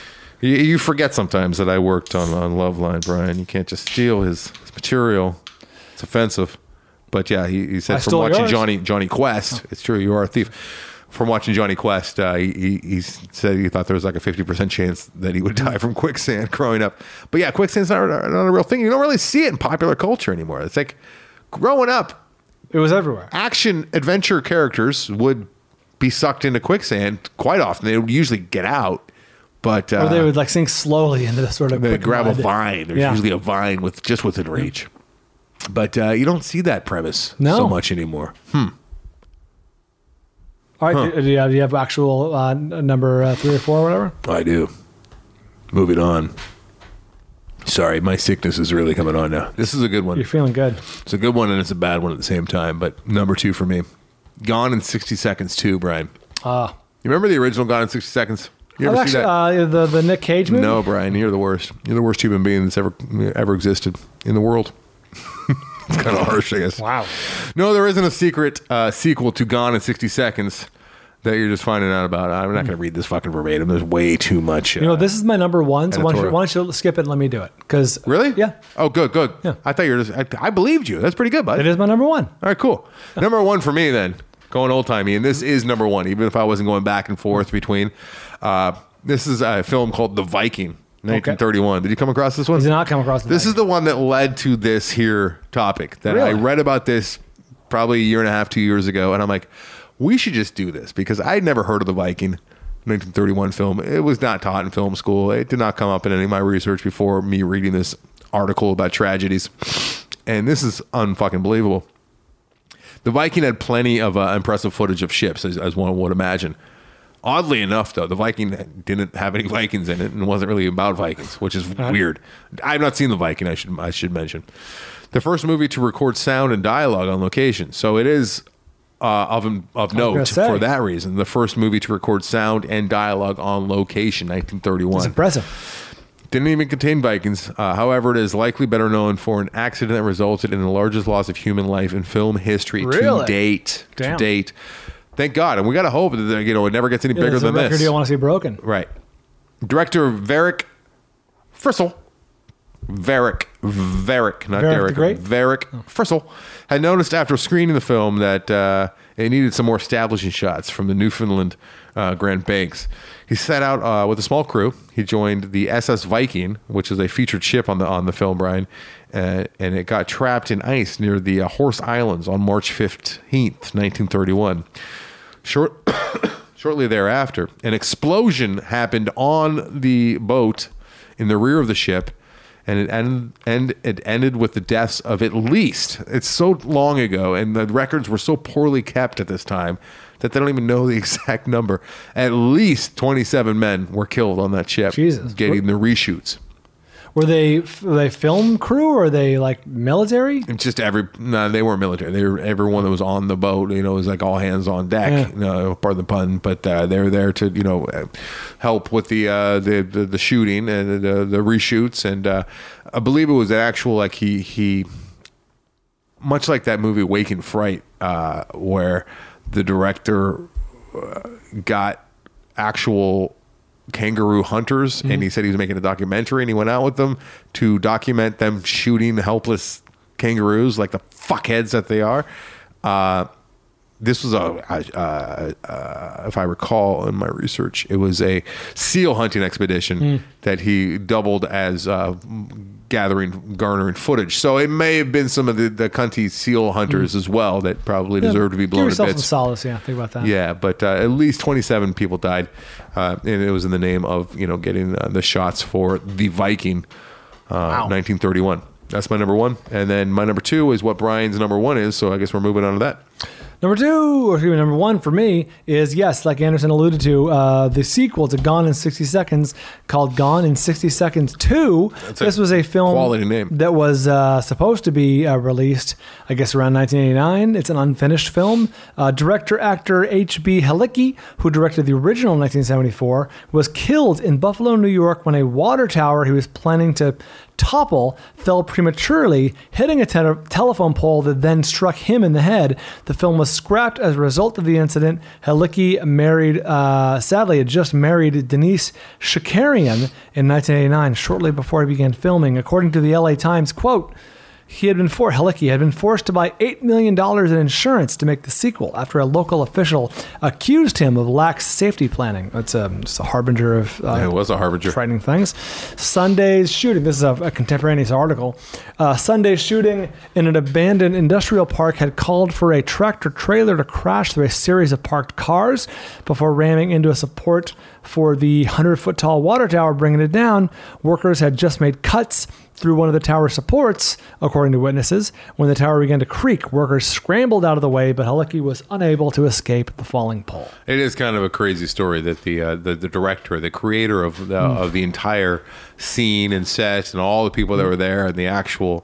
S3: You forget sometimes that I worked on Loveline, Brian. You can't just steal his material. It's offensive. But yeah, he said from watching Johnny Quest. It's true, you are a thief. From watching Johnny Quest, he said he thought there was like a 50% chance that he would die from quicksand growing up. But yeah, quicksand's not a real thing. You don't really see it in popular culture anymore. It's like growing up,
S1: it was everywhere.
S3: Action adventure characters would be sucked into quicksand quite often. They would usually get out, but
S1: or they would like sink slowly into the sort of.
S3: They grab a vine. There's usually a vine just within reach. But you don't see that premise so much anymore.
S1: All right, do you have actual number 3 or 4 or whatever?
S3: I do. Moving on. Sorry, my sickness is really coming on now. This is a good one.
S1: You're feeling good.
S3: It's a good one and it's a bad one at the same time, but number 2 for me. Gone in 60 Seconds 2, Brian. You remember the original Gone in 60 Seconds? You ever see that?
S1: The Nick Cage movie?
S3: No, Brian, you're the worst. You're the worst human being that's ever existed in the world. It's kind of harsh, I guess.
S1: Wow.
S3: No, there isn't a secret sequel to Gone in 60 Seconds that you're just finding out about. I'm not going to read this fucking verbatim. There's way too much.
S1: This is my number 1, so why don't you skip it and let me do it? Because
S3: really?
S1: Yeah.
S3: Oh, good.
S1: Yeah.
S3: I thought you were just... I believed you. That's pretty good, bud.
S1: It is my number 1.
S3: All right, cool. Number 1 for me, then. Going old-timey, and this is number 1, even if I wasn't going back and forth between. This is a film called The Viking. 1931. Okay. Did you come across this one?
S1: I did not come across
S3: this. Is the one that led to this here topic. That
S1: really?
S3: I read about this probably a year and a half, 2 years ago, and I'm like, we should just do this because I'd never heard of The Viking, 1931 film. It was not taught in film school. It did not come up in any of my research before me reading this article about tragedies, and this is unfucking believable. The Viking had plenty of impressive footage of ships, as one would imagine. Oddly enough, though, the Viking didn't have any Vikings in it and wasn't really about Vikings, which is weird. I've not seen the Viking, I should mention. The first movie to record sound and dialogue on location. So it is of note for that reason. The first movie to record sound and dialogue on location, 1931.
S1: It's impressive.
S3: Didn't even contain Vikings. However, it is likely better known for an accident that resulted in the largest loss of human life in film history to date.
S1: Damn.
S3: To date. Thank God. And we got to hope that it never gets any bigger than this.
S1: Record you don't want to see broken.
S3: Right. Director Varric Frissell. Varric, not Derek. Varric Frissell had noticed after screening the film that it needed some more establishing shots from the Newfoundland Grand Banks. He set out with a small crew. He joined the SS Viking, which is a featured ship on the film, Brian, and it got trapped in ice near the Horse Islands on March 15th, 1931. Shortly thereafter, an explosion happened on the boat in the rear of the ship, and it ended with the deaths of at least, it's so long ago, and the records were so poorly kept at this time that they don't even know the exact number. At least 27 men were killed on that ship.
S1: Jesus.
S3: Getting the reshoots.
S1: Were they film crew or are they like military?
S3: Just they weren't military. They were everyone that was on the boat. It was like all hands on deck.
S1: Yeah.
S3: Pardon the pun, but they were there to help with the shooting and the reshoots. And I believe it was an actual he much like that movie Wake in Fright, where the director got actual kangaroo hunters, and he said he was making a documentary, and he went out with them to document them shooting helpless kangaroos like the fuckheads that they are. This was if I recall in my research, it was a seal hunting expedition that he doubled as garnering footage. So it may have been some of the cunty seal hunters as well that probably deserve to be blown to bits.
S1: Give yourself some solace, think about that.
S3: Yeah, but at least 27 people died, and it was in the name of getting the shots for the Viking, 1931. That's my number one, and then my number two is what Brian's number one is. So I guess we're moving on to that.
S1: Number one for me is, yes, like Anderson alluded to, the sequel to Gone in 60 Seconds called Gone in 60 Seconds 2. This was a film
S3: quality name
S1: that was supposed to be released, I guess, around 1989. It's an unfinished film. Director-actor H.B. Halicki, who directed the original in 1974, was killed in Buffalo, New York when a water tower he was planning to topple fell prematurely, hitting a telephone pole that then struck him in the head. The film was scrapped as a result of the incident. Halicki sadly had just married Denise Shakarian in 1989, shortly before he began filming. According to the LA Times, quote, Halicki had been forced to buy $8 million in insurance to make the sequel after a local official accused him of lax safety planning. It's a harbinger of
S3: it was a harbinger.
S1: Frightening things. Sunday's shooting. This is a contemporaneous article. Sunday's shooting in an abandoned industrial park had called for a tractor trailer to crash through a series of parked cars before ramming into a support for the 100-foot tall water tower, bringing it down. Workers had just made cuts through one of the tower supports, according to witnesses. When the tower began to creak, workers scrambled out of the way, but Halicki was unable to escape the falling pole.
S3: It is kind of a crazy story that the director, the creator of the entire scene and set, and all the people that were there, and the actual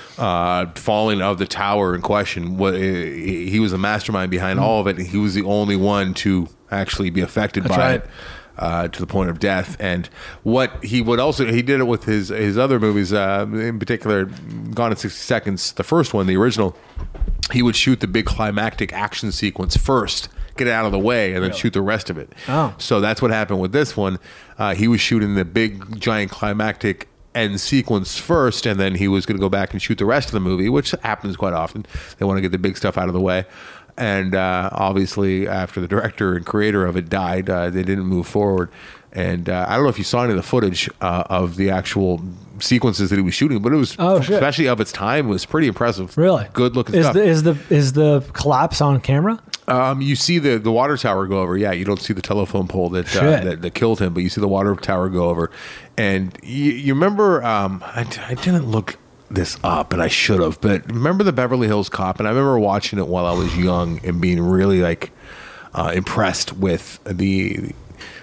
S3: falling of the tower in question, he was the mastermind behind all of it, and he was the only one to actually be affected by it. To the point of death. And what he did it with his other movies, in particular Gone in 60 Seconds, the first one, the original. He would shoot the big climactic action sequence first, get it out of the way, and then shoot the rest of it. So that's what happened with this one. He was shooting the big giant climactic end sequence first, and then he was going to go back and shoot the rest of the movie, which happens quite often. They want to get the big stuff out of the way. And obviously, after the director and creator of it died, they didn't move forward. And I don't know if you saw any of the footage of the actual sequences that he was shooting, but it was, especially of its time, was pretty impressive.
S1: Really
S3: good looking stuff.
S1: Is the collapse on camera?
S3: You see the water tower go over. Yeah, you don't see the telephone pole that killed him, but you see the water tower go over. And you remember, I didn't look this up, and I should have, but remember the Beverly Hills Cop? And I remember watching it while I was young and being really impressed with the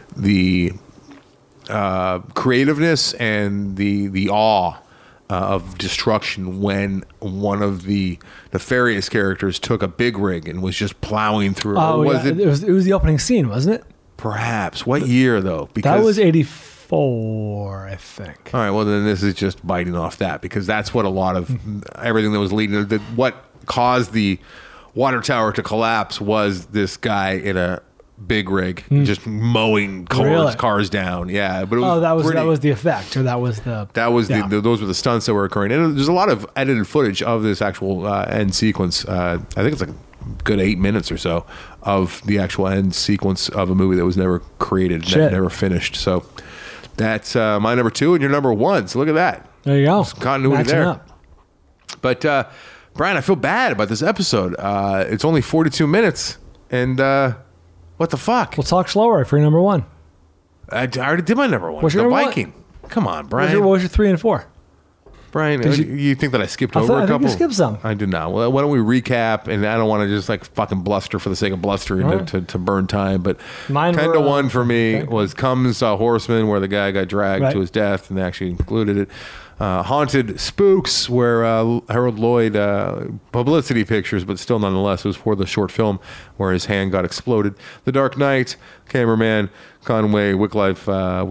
S3: creativeness and the awe of destruction when one of the nefarious characters took a big rig and was just plowing through.
S1: Oh, it was the opening scene, wasn't it?
S3: Perhaps. What year, though?
S1: Because that was 84, I think.
S3: All right, well, then this is just biting off that, because that's what a lot of everything that was leading to what caused the water tower to collapse was this guy in a big rig just mowing cars down. Yeah, but it was
S1: that was the effect, or that was
S3: those were the stunts that were occurring. And there's a lot of edited footage of this actual end sequence. I think it's like a good 8 minutes or so of the actual end sequence of a movie that was never created, never finished. So that's my number 2 and your number 1. So look at that.
S1: There you go.
S3: There's continuity
S1: Matching
S3: there.
S1: up.
S3: But Brian, I feel bad about this episode. It's only 42 minutes, and what the fuck?
S1: We'll talk slower for your number 1.
S3: I already did my number 1.
S1: What's your
S3: the
S1: number
S3: Viking. 1? Come on, Brian.
S1: What was your 3 and 4?
S3: Brian, you think that I skipped over a couple?
S1: I think you skipped some.
S3: I did not. Well, why don't we recap? And I don't want to just like fucking bluster for the sake of blustering to burn time. But 10-1 for me was Comes Horseman, where the guy got dragged to his death, and they actually included it. Haunted Spooks, where Harold Lloyd, publicity pictures, but still nonetheless, it was for the short film where his hand got exploded. The Dark Knight, cameraman Conway Wycliffe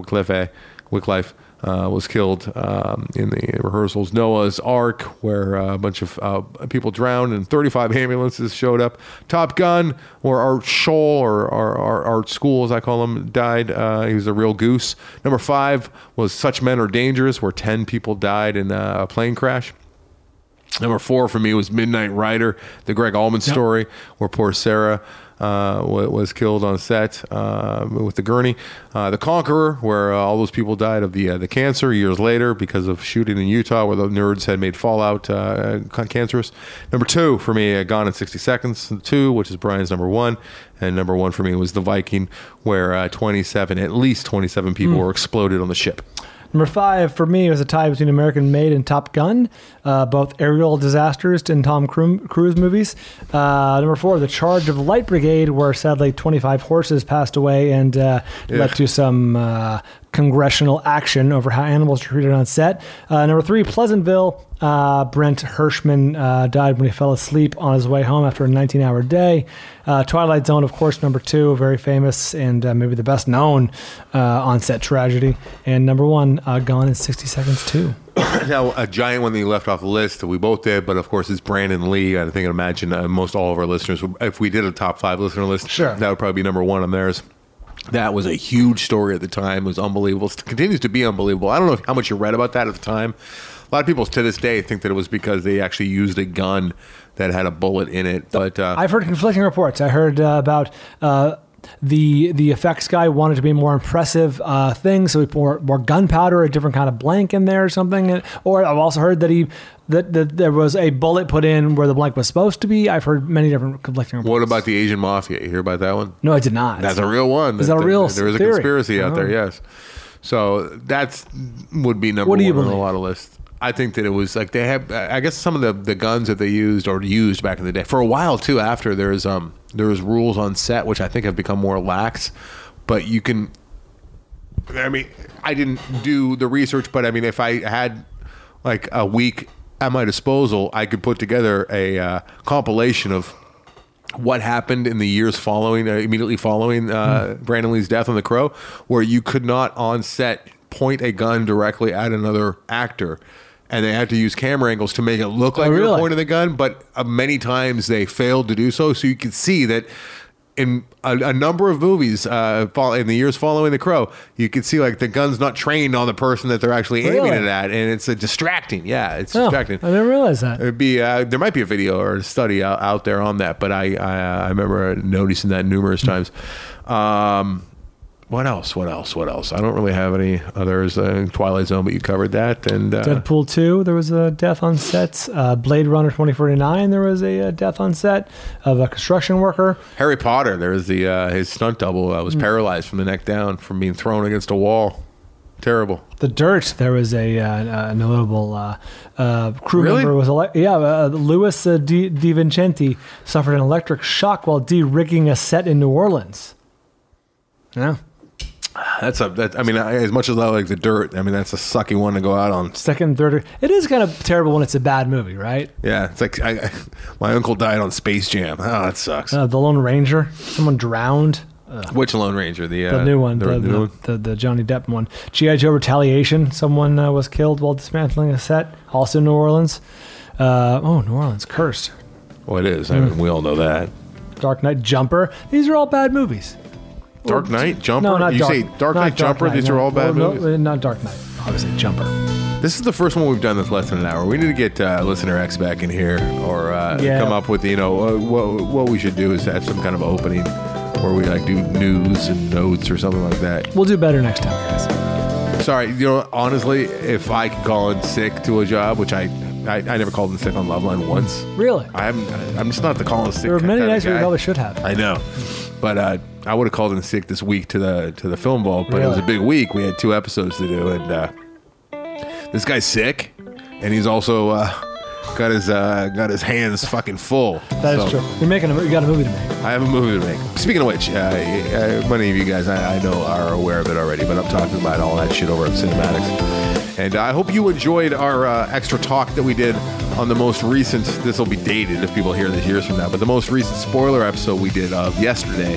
S3: was killed in the rehearsals. Noah's Ark, where a bunch of people drowned and 35 ambulances showed up. Top Gun, where Art Scholl, or Art School as I call him, died. He was a real goose. Number 5 was Such Men Are Dangerous, where 10 people died in a plane crash. Number 4 for me was Midnight Rider, the Greg Allman story, where poor Sarah was killed on set with the gurney. The Conqueror, where all those people died of the cancer years later because of shooting in Utah, where the nerds had made Fallout cancerous. Number 2 for me, Gone in 60 Seconds 2, which is Brian's number 1. And number 1 for me was The Viking, where at least 27 people were exploded on the ship.
S1: Number 5 for me was a tie between American Made and Top Gun, both aerial disasters in Tom Cruise movies. Number 4, The Charge of the Light Brigade, where sadly 25 horses passed away and led to some congressional action over how animals are treated on set. Number 3, Pleasantville. Brent Hirschman died when he fell asleep on his way home after a 19-hour day. Twilight Zone, of course, number 2, very famous and maybe the best known on-set tragedy. And number 1, Gone in 60 Seconds 2.
S3: Now, a giant one that you left off the list that we both did, but of course it's Brandon Lee. I think I'd imagine most all of our listeners, if we did a top 5 listener list, that would probably be number 1 on theirs. That was a huge story at the time. It was unbelievable. It continues to be unbelievable. I don't know how much you read about that at the time. A lot of people to this day think that it was because they actually used a gun that had a bullet in it. But
S1: I've heard conflicting reports. I heard about the effects guy wanted to be more impressive things, so he poured more gunpowder, a different kind of blank in there or something. Or I've also heard that there was a bullet put in where the blank was supposed to be. I've heard many different conflicting reports.
S3: What about the Asian Mafia? You hear about that one?
S1: No, I did not.
S3: That's a real one.
S1: Is that a real
S3: There is a
S1: theory?
S3: conspiracy out there, yes. So that would be number 1 on a lot of lists. I think that it was like they have, I guess some of the guns that they used back in the day. For a while, too, after there was rules on set, which I think have become more lax. But you can, I mean, I didn't do the research, but I mean, if I had like a week at my disposal, I could put together a compilation of what happened in the years following, immediately following Brandon Lee's death on The Crow, where you could not on set point a gun directly at another actor. And they had to use camera angles to make it look like they were pointing the gun, but many times they failed to do so. So you could see that in a number of movies in the years following The Crow, you could see like the gun's not trained on the person that they're actually aiming it at, and it's distracting. Yeah, it's distracting.
S1: I didn't realize that.
S3: It'd be there might be a video or a study out there on that, but I remember noticing that numerous times. What else? I don't really have any others. Twilight Zone, but you covered that. And
S1: Deadpool 2, there was a death on set. Blade Runner 2049, there was a death on set of a construction worker.
S3: Harry Potter, there was his stunt double was paralyzed from the neck down from being thrown against a wall. Terrible.
S1: The Dirt. There was a notable crew member was Louis De Vincenti suffered an electric shock while de-rigging a set in New Orleans. Yeah.
S3: As much as I like The Dirt, I mean, that's a sucky one to go out on.
S1: Second, third. It is kind of terrible when it's a bad movie, right?
S3: Yeah. It's like my uncle died on Space Jam. Oh, that sucks.
S1: The Lone Ranger. Someone drowned.
S3: Which Lone Ranger?
S1: The new one. The Johnny Depp one. G.I. Joe Retaliation. Someone was killed while dismantling a set. Also New Orleans. New Orleans. Cursed.
S3: Well, it is. I mean, we all know that.
S1: Dark Knight Jumper. These are all bad movies.
S3: Dark Knight Jumper?
S1: No, not
S3: you
S1: Dark,
S3: say Dark Knight Jumper? These are all bad movies?
S1: No, not Dark Knight. Obviously, Jumper.
S3: This is the first one we've done that's less than an hour. We need to get listener X back in here or come up with, what we should do is have some kind of opening where we do news and notes or something like that.
S1: We'll do better next time, guys.
S3: Sorry, honestly, if I could call in sick to a job, which I never called in sick on Loveline once.
S1: Really?
S3: I'm just not the calling sick.
S1: There were many nights where you probably should have.
S3: I know, but I would have called in sick this week to the film vault, but It was a big week. We had 2 episodes to do, and this guy's sick, and he's also got his hands fucking full.
S1: That is true. You got a movie to make.
S3: I have a movie to make. Speaking of which, many of you guys I know are aware of it already, but I'm talking about all that shit over at Cinematics. And I hope you enjoyed our extra talk that we did on the most recent, this will be dated if people hear this years from now, but the most recent spoiler episode we did of yesterday.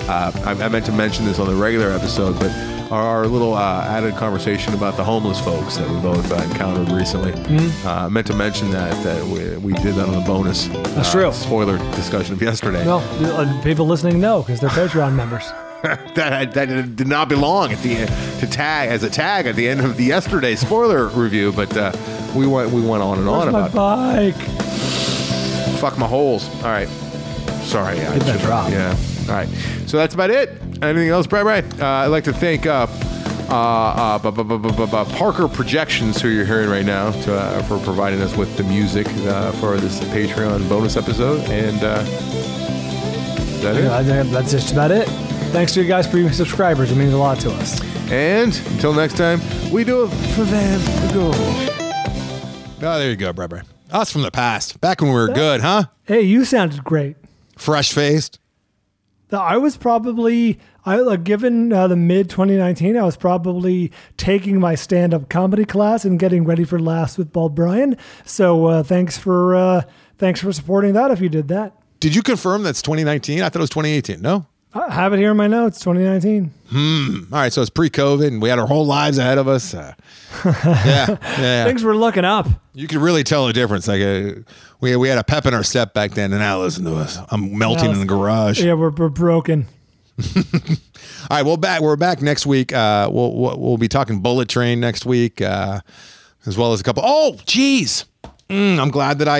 S3: I meant to mention this on the regular episode, but our little added conversation about the homeless folks that we both encountered recently. I meant to mention that we did that on the bonus.
S1: That's true.
S3: Spoiler discussion of yesterday.
S1: No, people listening know because they're Patreon members.
S3: that did not belong at the to tag as a tag at the end of the yesterday spoiler review, but we went on and on about
S1: my bike.
S3: Fuck my holes. All right, sorry.
S1: Get that drop.
S3: Yeah. All right. So that's about it. Anything else, Brad? I'd like to thank Parker Projections, who you're hearing right now, for providing us with the music for this Patreon bonus episode. And is that it?
S1: That's just about it. Thanks to you guys for being subscribers. It means a lot to us.
S3: And until next time, we do it for them to go.
S2: Oh, there you go, Brad. Us from the past. Back when we were good, huh?
S1: Hey, you sounded great.
S2: Fresh-faced.
S1: I was probably, given the mid-2019, I was probably taking my stand-up comedy class and getting ready for Laughs with Bob Bryan. So thanks for supporting that if you did that.
S2: Did you confirm that's 2019? I thought it was 2018. No?
S1: I have it here in my notes, 2019.
S2: All right, so it's pre-COVID, and we had our whole lives ahead of us. Yeah.
S1: Things were looking up.
S2: You could really tell the difference. We had a pep in our step back then, and now listen to us. I'm melting in the garage.
S1: Yeah, we're broken.
S2: All right, we're back next week. We'll be talking Bullet Train next week, as well as a couple. Oh, geez. I'm glad that I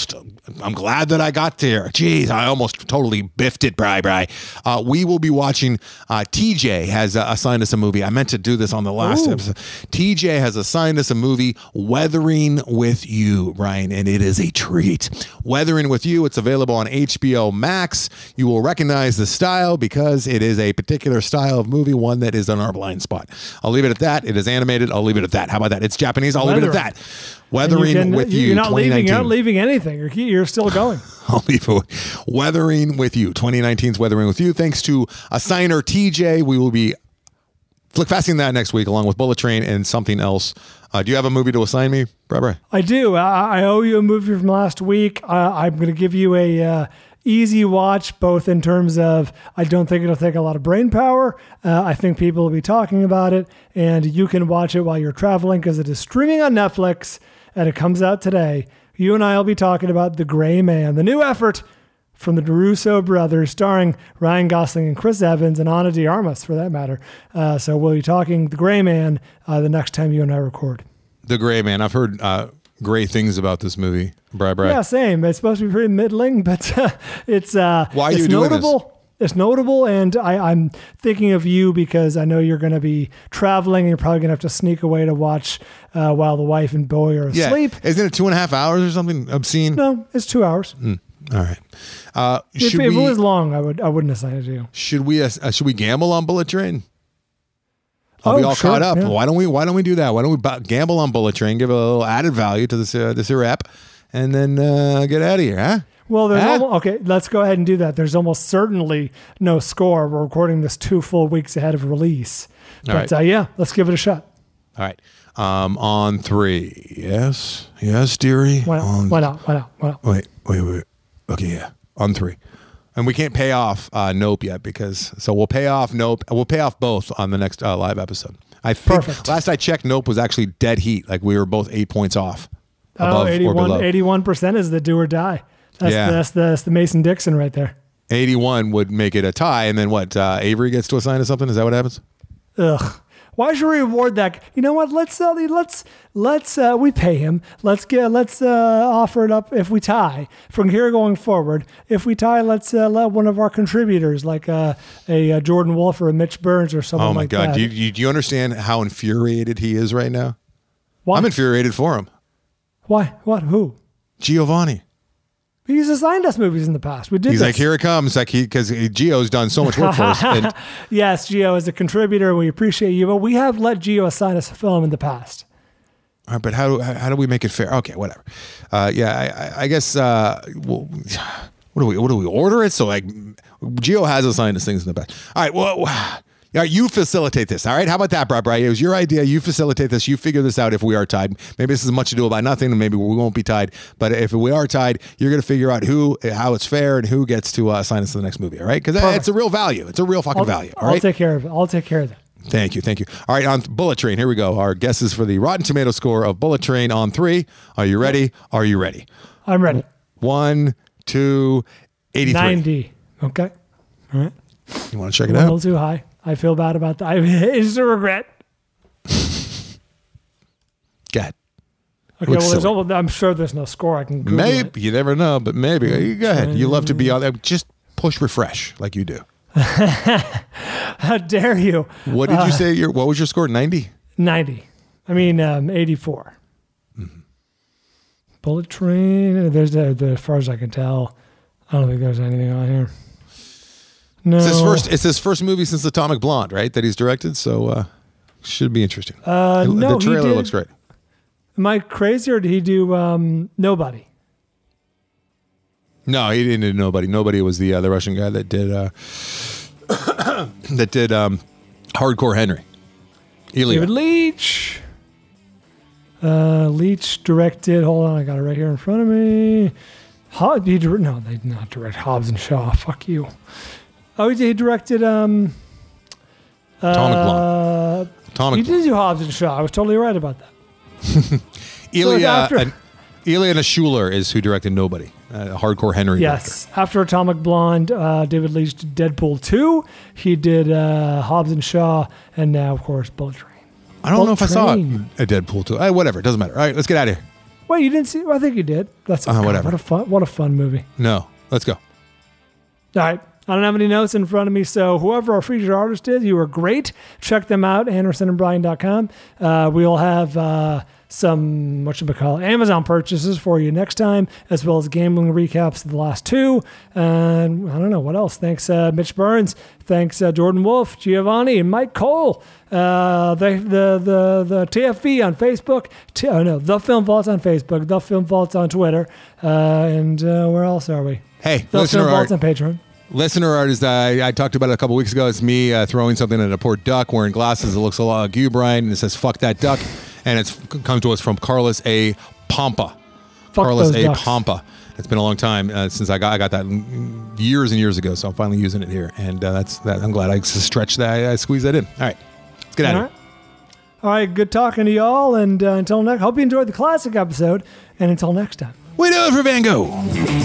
S2: got there. Jeez, I almost totally biffed it, Bri. We will be watching, TJ has assigned us a movie. I meant to do this on the last episode. TJ has assigned us a movie, Weathering with You, Brian, and it is a treat. Weathering with You, it's available on HBO Max. You will recognize the style because it is a particular style of movie, one that is on our blind spot. I'll leave it at that. It is animated. I'll leave it at that. How about that? It's Japanese. I'll leave it at that. Weathering with You.
S1: You're not leaving anything. You're still going.
S2: I'll leave it. Weathering with You. 2019's Weathering with You. Thanks to assigner TJ. We will be flickfasting that next week along with Bullet Train and something else. Do you have a movie to assign me, Bri?
S1: I do. I owe you a movie from last week. I'm going to give you a easy watch, both in terms of I don't think it'll take a lot of brain power. I think people will be talking about it, and you can watch it while you're traveling because it is streaming on Netflix. And it comes out today. You and I will be talking about The Gray Man, the new effort from the Russo brothers, starring Ryan Gosling and Chris Evans and Ana de Armas, for that matter. So we'll be talking The Gray Man the next time you and I record.
S2: The Gray Man. I've heard great things about this movie, Bri.
S1: Yeah, same. It's supposed to be pretty middling, but it's
S2: why are you doing
S1: notable.
S2: This?
S1: It's notable, and I'm thinking of you because I know you're going to be traveling and you're probably going to have to sneak away to watch while the wife and boy are asleep.
S2: Yeah. Isn't it 2.5 hours or something obscene?
S1: No, it's 2 hours.
S2: All right.
S1: If it was long, I wouldn't assign it to you.
S2: Should we gamble on Bullet Train? I'll be all caught up. Yeah. Why don't we do that? Why don't we gamble on Bullet Train, give a little added value to this rep, and then get out of here, huh?
S1: Well, okay, let's go ahead and do that. There's almost certainly no score. We're recording this 2 full weeks ahead of release. But yeah, let's give it a shot.
S2: All right. On 3. Yes, dearie.
S1: Why not?
S2: Wait. Okay, yeah. On 3. And we can't pay off Nope yet so we'll pay off Nope. We'll pay off both on the next live episode. I think Perfect. Last I checked, Nope was actually dead heat. Like we were both 8 points off. Above
S1: 81% is the do or die. That's the Mason-Dixon right there.
S2: 81 would make it a tie, and then what? Avery gets to assign to something. Is that what happens?
S1: Ugh. Why should we reward that? You know what? Let's we pay him. Let's offer it up if we tie from here going forward. If we tie, let's let one of our contributors, like a Jordan Wolf or a Mitch Burns or someone like that. Oh my God!
S2: Do you understand how infuriated he is right now?
S1: Why?
S2: I'm infuriated for him.
S1: Why? What? Who?
S2: Giovanni.
S1: He's assigned us movies in the past. He's
S2: like, here it comes, like because Gio's done so much work for us. And
S1: yes, Gio is a contributor. We appreciate you, but we have let Gio assign us a film in the past.
S2: All right, but how do we make it fair? Okay, whatever. I guess. What do we order it? So like, Gio has assigned us things in the past. All right, well. Yeah, you facilitate this, all right? How about that, Brian? It was your idea. You facilitate this. You figure this out if we are tied. Maybe this is much ado about nothing, and maybe we won't be tied. But if we are tied, you're going to figure out how it's fair and who gets to assign us to the next movie, all right? Because it's a real value. It's a real fucking value, all right?
S1: I'll take care of it.
S2: Thank you. All right, on Bullet Train, here we go. Our guesses for the Rotten Tomato score of Bullet Train on 3. Are you ready? Are you ready?
S1: I'm ready.
S2: 1, 2, 83.
S1: 90. Okay. All right.
S2: You want to check it out?
S1: A little too high. I feel bad about that. It's a regret.
S2: Go ahead.
S1: Okay, I'm sure there's no score. I can Google
S2: it. You never know, but maybe. Go ahead. You love to be on there. Just push refresh like you do.
S1: How dare you?
S2: What did you say? What was your score? 90?
S1: 90. I mean, 84. Mm-hmm. Bullet Train. There's as far as I can tell, I don't think there's anything on here. No.
S2: It's his first movie since Atomic Blonde, right? That he's directed, so should be interesting.
S1: No,
S2: the trailer looks great.
S1: Am I crazy, or did he do Nobody?
S2: No, he didn't do Nobody. Nobody was the Russian guy that did Hardcore Henry. Ilya.
S1: David Leitch. Leitch directed. Hold on, I got it right here in front of me. They did not direct Hobbs and Shaw. Fuck you. Oh, he directed Atomic
S2: Blonde.
S1: He did do Hobbs and Shaw. I was totally right about that.
S2: Ilya Schuler is who directed Nobody. Hardcore Henry.
S1: Yes. Director. After Atomic Blonde, David Leitch did Deadpool 2. He did Hobbs and Shaw, and now, of course, Bullet Train.
S2: I don't know if I saw a Deadpool 2. Whatever. It doesn't matter. All right, let's get out of here.
S1: Wait, you didn't see? I think you did. That's
S2: whatever.
S1: What a fun movie.
S2: No, let's go.
S1: All right. I don't have any notes in front of me, so whoever our featured artist is, you were great. Check them out, AndersonandBryan.com. We'll have some, Amazon purchases for you next time, as well as gambling recaps of the last 2. And I don't know, what else? Thanks, Mitch Burns. Thanks, Jordan Wolf, Giovanni, and Mike Cole. The TFV on Facebook. The Film Vaults on Facebook. The Film Vaults on Twitter. And where else are we?
S2: Hey,
S1: The Film Vaults on Patreon.
S2: Listener art is I talked about it a couple weeks ago. It's me throwing something at a poor duck wearing glasses. It looks a lot like you, Brian, and it says "fuck that duck," and it comes to us from Carlos A. Pompa. Carlos A. Pompa. It's been a long time since I got that years and years ago, so I'm finally using it here, and that's that. I'm glad I stretched that. I squeezed that in. All right, let's get out of here.
S1: All right, good talking to y'all, and until next. Hope you enjoyed the classic episode, and until next time.
S2: We do it for Van Gogh.